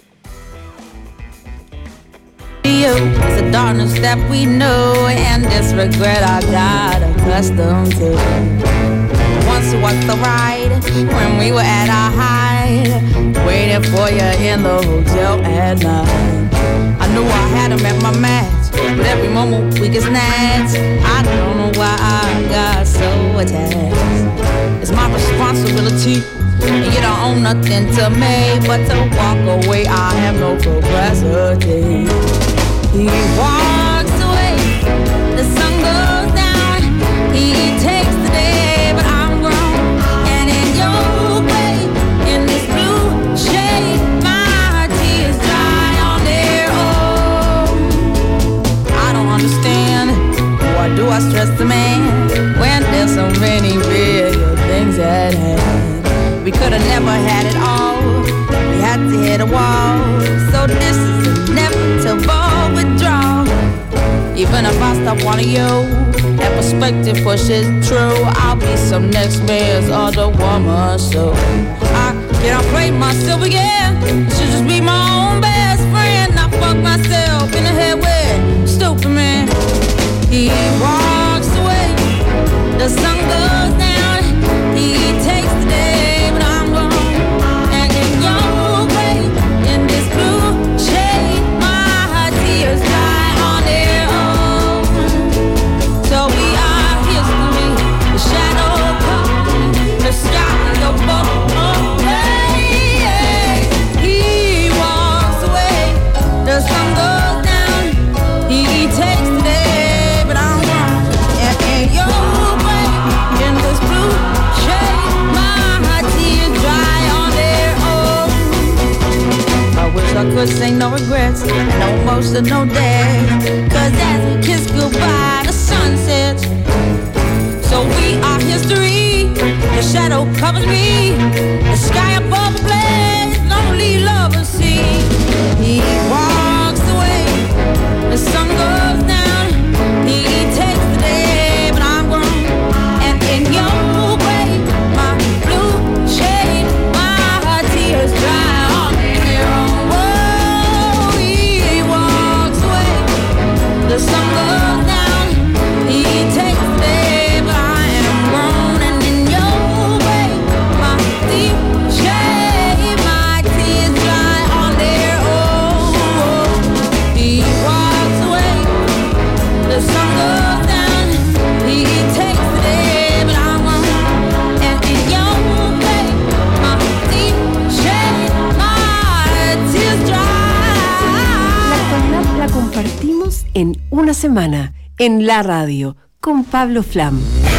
It's the darkness that we know and this regret I got accustomed to. Once was the ride when we were at our height, waiting for you in the hotel at night. I knew I had him at my match, but every moment we get snatched. I don't know why I got so attached. It's my responsibility, and you don't own nothing to me but to walk away. I have no capacity. He walks away, the sun goes down. He takes the day, but I'm grown. And in your way, in this blue shade, my tears dry on their own. I don't understand, why do I stress the man when there's so many real things at hand? We could have never had it all, we had to hit a wall. So this is inevitable withdrawal. Even if I stop wanting you, that perspective pushes true. I'll be some next man's other woman, so I can't play myself again. Should just be my own best friend. I fuck myself in the head with stupid man. He walks away, the sun goes down. He takes the day, but I'm gone. And in your way, in this blue shade, my tears dry on their own. So we are history, the shadow comes, the sky above. He walks away, the sun goes down. He takes the day, but I'm gone. And in your way, in this blue shade, my tears dry on their own. I wish I could say no regrets, no emotional day. Cause as we kiss goodbye, the sun sets. So we are history, the shadow covers me. The sky above a blaze, lonely lovers see. He walks away, the sun goes down. He takes the day, but I'm grown. And in your way, my blue shade, my tears dry on their own. Oh, he walks away, the sun goes down. He takes the day, but I am grown. And in your way, my deep shade, my tears dry on their own. He walks away, the sun goes down. He takes the day, but I'm grown. And in your way, my deep shade, my tears dry. La actualidad la compartimos en una semana, en la radio, con Pablo Flam.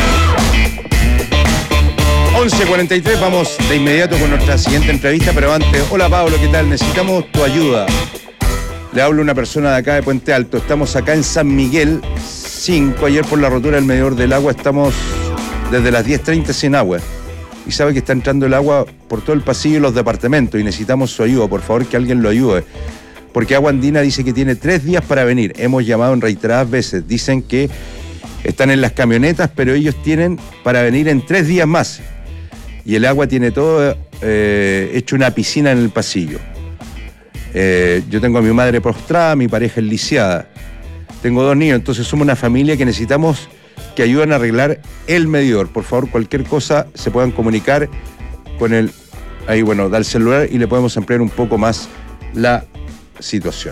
11:43, vamos de inmediato con nuestra siguiente entrevista, pero antes, hola Pablo, ¿qué tal? Necesitamos tu ayuda. Le hablo a una persona de acá de Puente Alto. Estamos acá en San Miguel 5. Ayer por la rotura del medidor del agua estamos desde las 10:30 sin agua. Y sabe que está entrando el agua por todo el pasillo y los departamentos y necesitamos su ayuda. Por favor, que alguien lo ayude. Porque Agua Andina dice que tiene 3 días para venir. Hemos llamado en reiteradas veces. Dicen que están en las camionetas, pero ellos tienen para venir en 3 días más. Y el agua tiene todo hecho una piscina en el pasillo. Yo tengo a mi madre postrada, mi pareja es lisiada. Tengo 2 niños, entonces somos una familia que necesitamos que ayuden a arreglar el medidor. Por favor, cualquier cosa se puedan comunicar con el... Ahí, bueno, da el celular y le podemos ampliar un poco más la situación.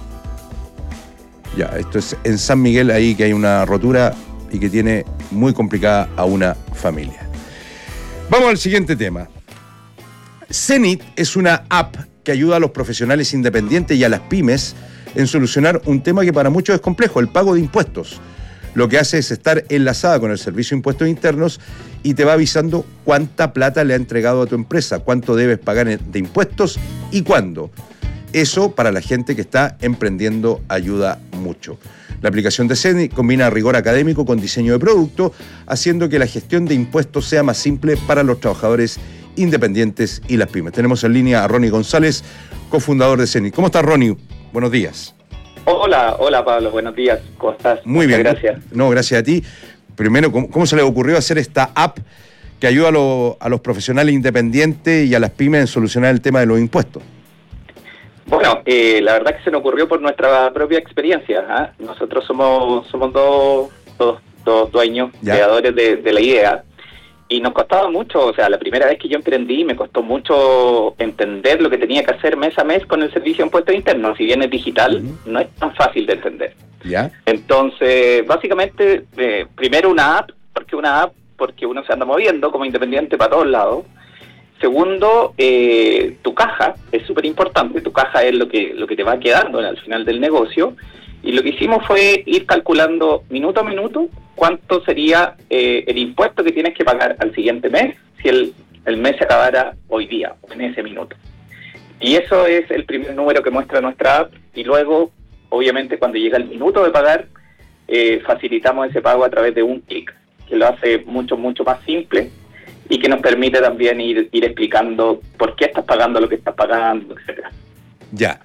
Ya, esto es en San Miguel, ahí que hay una rotura y que tiene muy complicada a una familia. Vamos al siguiente tema. Zenit es una app que ayuda a los profesionales independientes y a las pymes en solucionar un tema que para muchos es complejo, el pago de impuestos. Lo que hace es estar enlazada con el Servicio de Impuestos Internos y te va avisando cuánta plata le ha entregado a tu empresa, cuánto debes pagar de impuestos y cuándo. Eso, para la gente que está emprendiendo, ayuda mucho. La aplicación de Zenit combina rigor académico con diseño de producto, haciendo que la gestión de impuestos sea más simple para los trabajadores independientes y las pymes. Tenemos en línea a Ronnie González, cofundador de Zenit. ¿Cómo estás, Ronnie? Buenos días. Hola Pablo, buenos días. ¿Cómo estás? Muy bien. Gracias. No, gracias a ti. Primero, ¿cómo se les ocurrió hacer esta app que ayuda a los profesionales independientes y a las pymes en solucionar el tema de los impuestos? Bueno, la verdad que se nos ocurrió por nuestra propia experiencia. ¿Eh? Nosotros somos dos dueños, creadores de la idea, y nos costaba mucho. O sea, la primera vez que yo emprendí me costó mucho entender lo que tenía que hacer mes a mes con el servicio de impuestos internos. Si bien es digital, no es tan fácil de entender. ¿Ya? Entonces, básicamente, primero una app, porque uno se anda moviendo como independiente para todos lados. Segundo, tu caja es súper importante. Tu caja es lo que te va quedando al final del negocio. Y lo que hicimos fue ir calculando minuto a minuto cuánto sería el impuesto que tienes que pagar al siguiente mes si el mes se acabara hoy día, en ese minuto. Y eso es el primer número que muestra nuestra app. Y luego, obviamente, cuando llega el minuto de pagar, facilitamos ese pago a través de un clic, que lo hace mucho más simple y que nos permite también ir explicando por qué estás pagando lo que estás pagando, etcétera. Ya.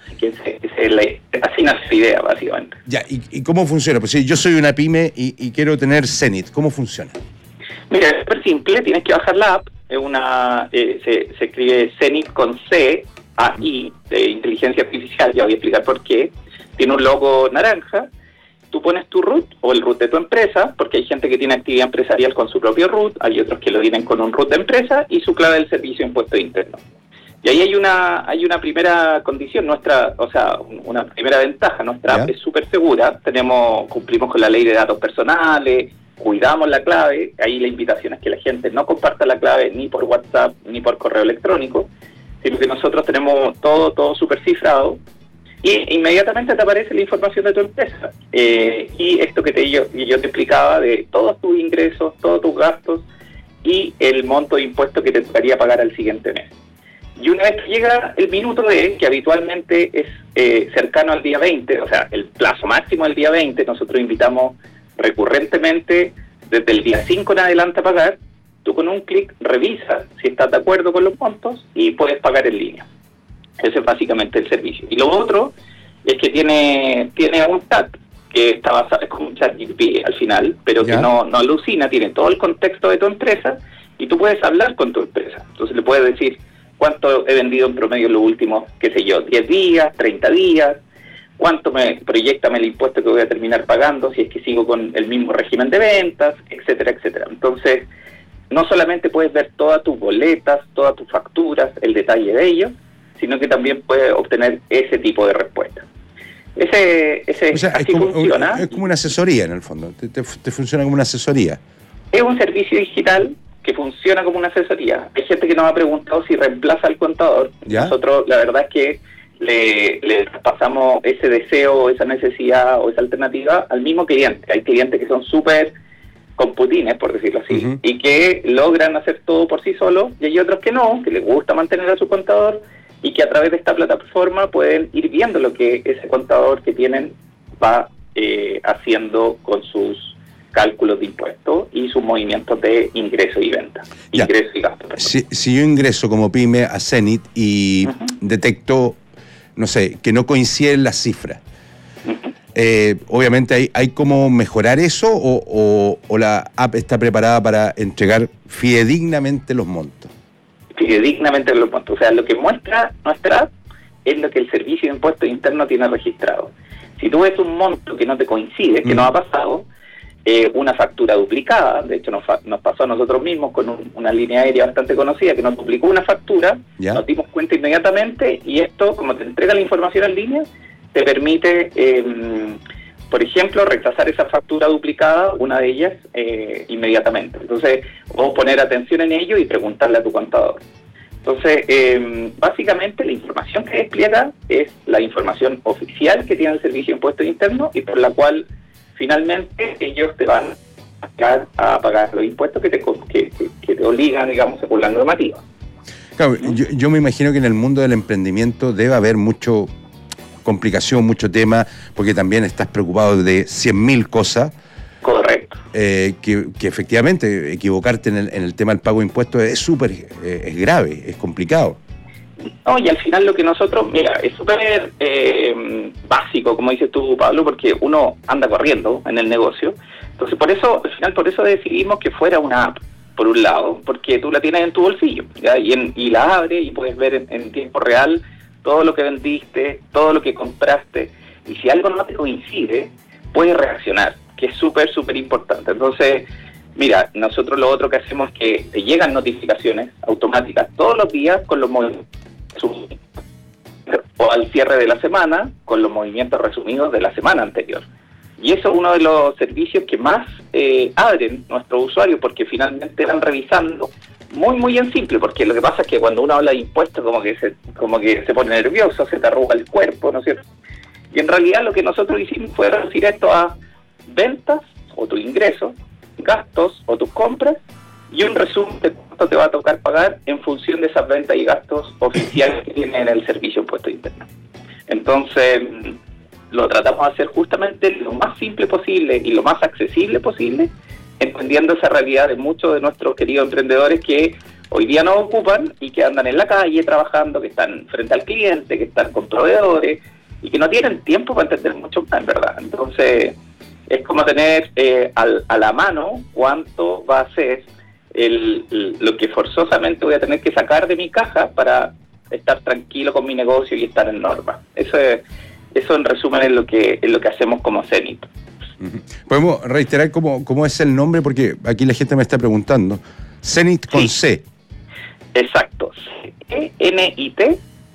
Así nace la idea, básicamente. Ya, ¿y cómo funciona? Pues si yo soy una pyme y quiero tener Zenit, ¿cómo funciona? Mira, es súper simple, tienes que bajar la app, se escribe Zenit con C, AI, de inteligencia artificial, ya voy a explicar por qué. Tiene un logo naranja. Tú pones tu root o el root de tu empresa, porque hay gente que tiene actividad empresarial con su propio root, hay otros que lo tienen con un root de empresa y su clave del servicio de impuestos internos. Y ahí hay una primera condición nuestra, o sea, una primera ventaja. Nuestra app es súper segura, cumplimos con la ley de datos personales, cuidamos la clave. Ahí la invitación es que la gente no comparta la clave ni por WhatsApp ni por correo electrónico, sino que nosotros tenemos todo súper cifrado. Y inmediatamente te aparece la información de tu empresa. Y esto que yo te explicaba de todos tus ingresos, todos tus gastos y el monto de impuesto que te tocaría pagar al siguiente mes. Y una vez que llega el minuto de, que habitualmente es cercano al día 20, o sea, el plazo máximo del día 20, nosotros invitamos recurrentemente desde el día 5 en adelante a pagar. Tú con un clic revisas si estás de acuerdo con los montos y puedes pagar en línea. Ese es básicamente el servicio. Y lo otro es que tiene un chat que está basado, es como un chat GPT al final, pero que no alucina, tiene todo el contexto de tu empresa y tú puedes hablar con tu empresa. Entonces le puedes decir cuánto he vendido en promedio en los últimos, 10 días, 30 días, cuánto proyéctame el impuesto que voy a terminar pagando si es que sigo con el mismo régimen de ventas, etcétera, etcétera. Entonces, no solamente puedes ver todas tus boletas, todas tus facturas, el detalle de ello, sino que también puede obtener ese tipo de respuesta. O sea, así funciona. Es como una asesoría en el fondo, te funciona como una asesoría. Es un servicio digital que funciona como una asesoría. Hay gente que nos ha preguntado si reemplaza al contador. ¿Ya? Nosotros la verdad es que le pasamos ese deseo, esa necesidad o esa alternativa al mismo cliente. Hay clientes que son súper computines, por decirlo así, y que logran hacer todo por sí solos, y hay otros que no, que les gusta mantener a su contador y que a través de esta plataforma pueden ir viendo lo que ese contador que tienen va haciendo con sus cálculos de impuestos y sus movimientos de ingreso y venta, ingreso y gasto. Si yo ingreso como pyme a Zenit y detecto, no sé, que no coinciden las cifras, obviamente hay cómo mejorar eso o la app está preparada para entregar fidedignamente los montos. Fidedignamente los montos. O sea, lo que muestra nuestra app es lo que el Servicio de Impuestos Internos tiene registrado. Si tú ves un monto que no te coincide, que no ha pasado, una factura duplicada, de hecho nos pasó a nosotros mismos con una línea aérea bastante conocida que nos duplicó una factura, nos dimos cuenta inmediatamente y esto, como te entrega la información en línea, te permite, por ejemplo, rechazar esa factura duplicada, una de ellas, inmediatamente. Entonces, o poner atención en ello y preguntarle a tu contador. Entonces, básicamente la información que despliega es la información oficial que tiene el Servicio de Impuestos Internos y por la cual finalmente ellos te van a pagar los impuestos que te obligan, digamos, según la normativa. Claro, yo me imagino que en el mundo del emprendimiento debe haber mucho complicación, mucho tema, porque también estás preocupado de 100.000 cosas. Correcto. Que efectivamente equivocarte en el tema del pago de impuestos es súper es grave, es complicado. No, y al final lo que nosotros, mira, es súper básico, como dices tú, Pablo, porque uno anda corriendo en el negocio. Entonces, por eso decidimos que fuera una app, por un lado, porque tú la tienes en tu bolsillo, ¿ya? Y la abres y puedes ver en tiempo real todo lo que vendiste, todo lo que compraste, y si algo no te coincide, puedes reaccionar, que es súper, súper importante. Entonces, mira, nosotros lo otro que hacemos es que te llegan notificaciones automáticas todos los días con los movimientos o al cierre de la semana con los movimientos resumidos de la semana anterior. Y eso es uno de los servicios que más abren nuestros usuarios, porque finalmente van revisando muy, muy en simple, porque lo que pasa es que cuando uno habla de impuestos como que se pone nervioso, se te arruga el cuerpo, ¿no es cierto? Y en realidad lo que nosotros hicimos fue reducir esto a ventas o tu ingreso, gastos o tus compras y un resumen de cuánto te va a tocar pagar en función de esas ventas y gastos oficiales que tiene en el Servicio de Impuestos Internos. Entonces, lo tratamos de hacer justamente lo más simple posible y lo más accesible posible, entendiendo esa realidad de muchos de nuestros queridos emprendedores que hoy día nos ocupan y que andan en la calle trabajando, que están frente al cliente, que están con proveedores y que no tienen tiempo para entender mucho más, en verdad. Entonces, es como tener a la mano cuánto va a ser lo que forzosamente voy a tener que sacar de mi caja para estar tranquilo con mi negocio y estar en norma. Eso en resumen es lo que hacemos como Zenit. ¿Podemos reiterar cómo es el nombre? Porque aquí la gente me está preguntando. Zenit con C. Exacto. C-E-N-I-T.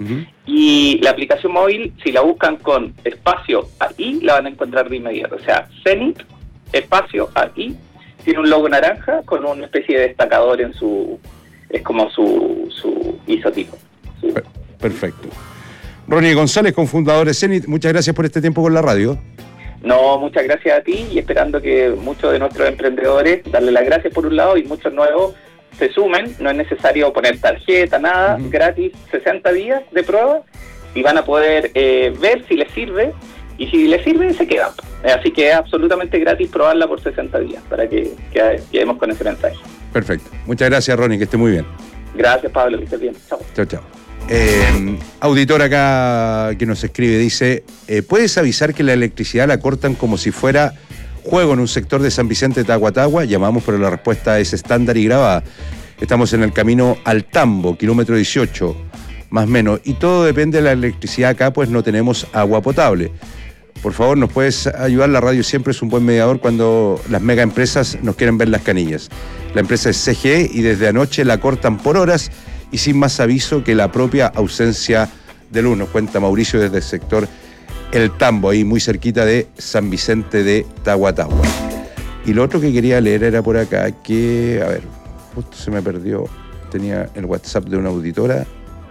Y la aplicación móvil, si la buscan con espacio AI, la van a encontrar de inmediato. O sea, Zenit, espacio AI, tiene un logo naranja con una especie de destacador en es como su isotipo. Perfecto. Ronnie González, cofundador de Zenit, muchas gracias por este tiempo con la radio. No, muchas gracias a ti y esperando que muchos de nuestros emprendedores, darle las gracias por un lado y muchos nuevos se sumen. No es necesario poner tarjeta, nada, gratis, 60 días de prueba y van a poder ver si les sirve y si les sirve se quedan. Así que es absolutamente gratis probarla por 60 días para que quedemos con ese mensaje. Perfecto. Muchas gracias, Ronnie, que esté muy bien. Gracias, Pablo, que estés bien. Chao. Chao, chao. Auditor acá que nos escribe, dice, ¿puedes avisar que la electricidad la cortan como si fuera juego en un sector de San Vicente de Tahuatahua? Llamamos, pero la respuesta es estándar y grabada. Estamos en el camino al Tambo, kilómetro 18, más o menos, y todo depende de la electricidad acá, pues no tenemos agua potable. Por favor, ¿nos puedes ayudar? La radio siempre es un buen mediador cuando las mega empresas nos quieren ver las canillas. La empresa es CGE y desde anoche la cortan por horas y sin más aviso que la propia ausencia de luz, nos cuenta Mauricio desde el sector El Tambo, ahí muy cerquita de San Vicente de Tahuatahua. Y lo otro que quería leer era por acá, que, a ver, justo se me perdió, tenía el WhatsApp de una auditora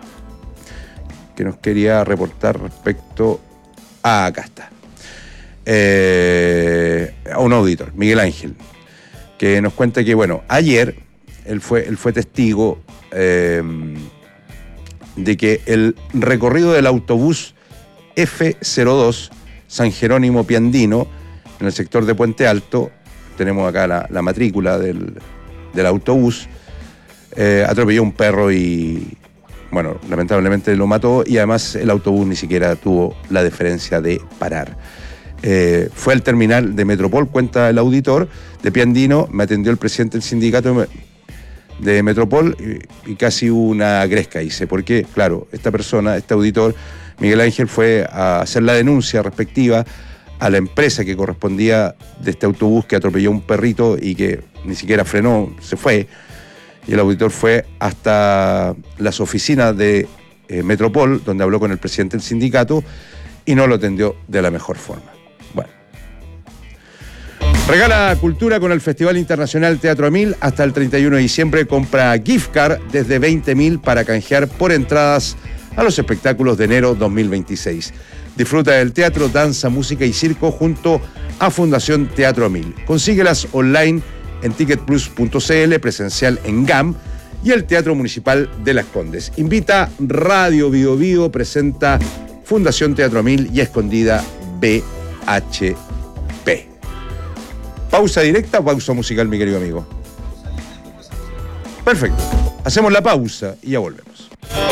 que nos quería reportar respecto a, acá está, a un auditor, Miguel Ángel, que nos cuenta que, bueno, ayer él fue testigo de que el recorrido del autobús F02 San Jerónimo Piandino, en el sector de Puente Alto, tenemos acá la matrícula del autobús, atropelló un perro y, bueno, lamentablemente lo mató, y además el autobús ni siquiera tuvo la deferencia de parar. Fue al terminal de Metropol, cuenta el auditor, de Piandino, me atendió el presidente del sindicato de Metropol y casi una gresca hice, porque, claro, esta persona, este auditor, Miguel Ángel, fue a hacer la denuncia respectiva a la empresa que correspondía de este autobús que atropelló un perrito y que ni siquiera frenó, se fue, y el auditor fue hasta las oficinas de Metropol, donde habló con el presidente del sindicato y no lo atendió de la mejor forma. Bueno. Regala cultura con el Festival Internacional Teatro a 1000 hasta el 31 de diciembre. Compra gift card desde 20.000 para canjear por entradas a los espectáculos de enero 2026. Disfruta del teatro, danza, música y circo junto a Fundación Teatro a 1000. Consíguelas online en ticketplus.cl, presencial en GAM y el Teatro Municipal de Las Condes. Invita Radio Bio Bio, presenta Fundación Teatro a 1000 y Escondida BHP. ¿Pausa directa o pausa musical, mi querido amigo? Perfecto. Hacemos la pausa y ya volvemos.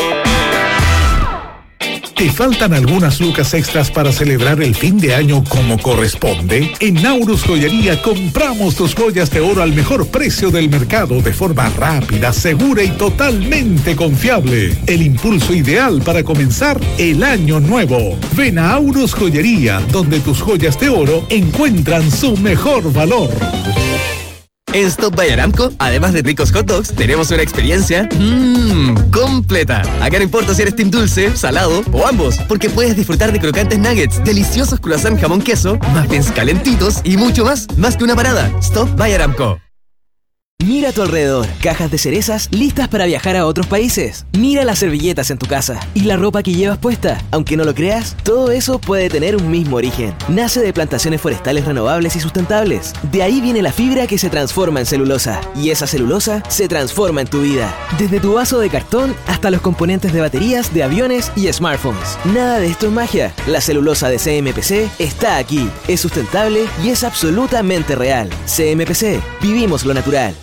¿Te faltan algunas lucas extras para celebrar el fin de año como corresponde? En Naurus Joyería compramos tus joyas de oro al mejor precio del mercado de forma rápida, segura y totalmente confiable. El impulso ideal para comenzar el año nuevo. Ven a Naurus Joyería, donde tus joyas de oro encuentran su mejor valor. En Stop by Aramco, además de ricos hot dogs, tenemos una experiencia completa. Acá no importa si eres team dulce, salado o ambos, porque puedes disfrutar de crocantes nuggets, deliciosos croissant jamón queso, muffins calentitos y mucho más que una parada. Stop by Aramco. Mira a tu alrededor, cajas de cerezas listas para viajar a otros países. Mira las servilletas en tu casa y la ropa que llevas puesta. Aunque no lo creas, todo eso puede tener un mismo origen. Nace de plantaciones forestales renovables y sustentables. De ahí viene la fibra que se transforma en celulosa. Y esa celulosa se transforma en tu vida. Desde tu vaso de cartón hasta los componentes de baterías, de aviones y smartphones. Nada de esto es magia. La celulosa de CMPC está aquí. Es sustentable y es absolutamente real. CMPC, vivimos lo natural.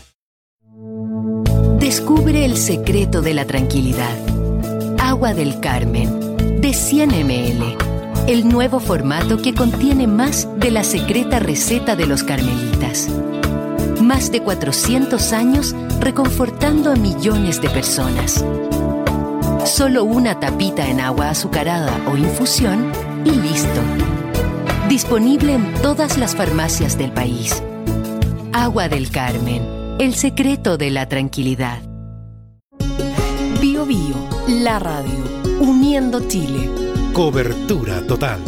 Descubre el secreto de la tranquilidad. Agua del Carmen, de 100 ml. El nuevo formato que contiene más de la secreta receta de los carmelitas. Más de 400 años reconfortando a millones de personas. Solo una tapita en agua azucarada o infusión y listo. Disponible en todas las farmacias del país. Agua del Carmen. El secreto de la tranquilidad. Bio Bio, la radio, uniendo Chile. Cobertura total.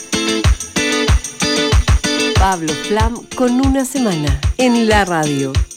Pablo Flam con una semana en la radio.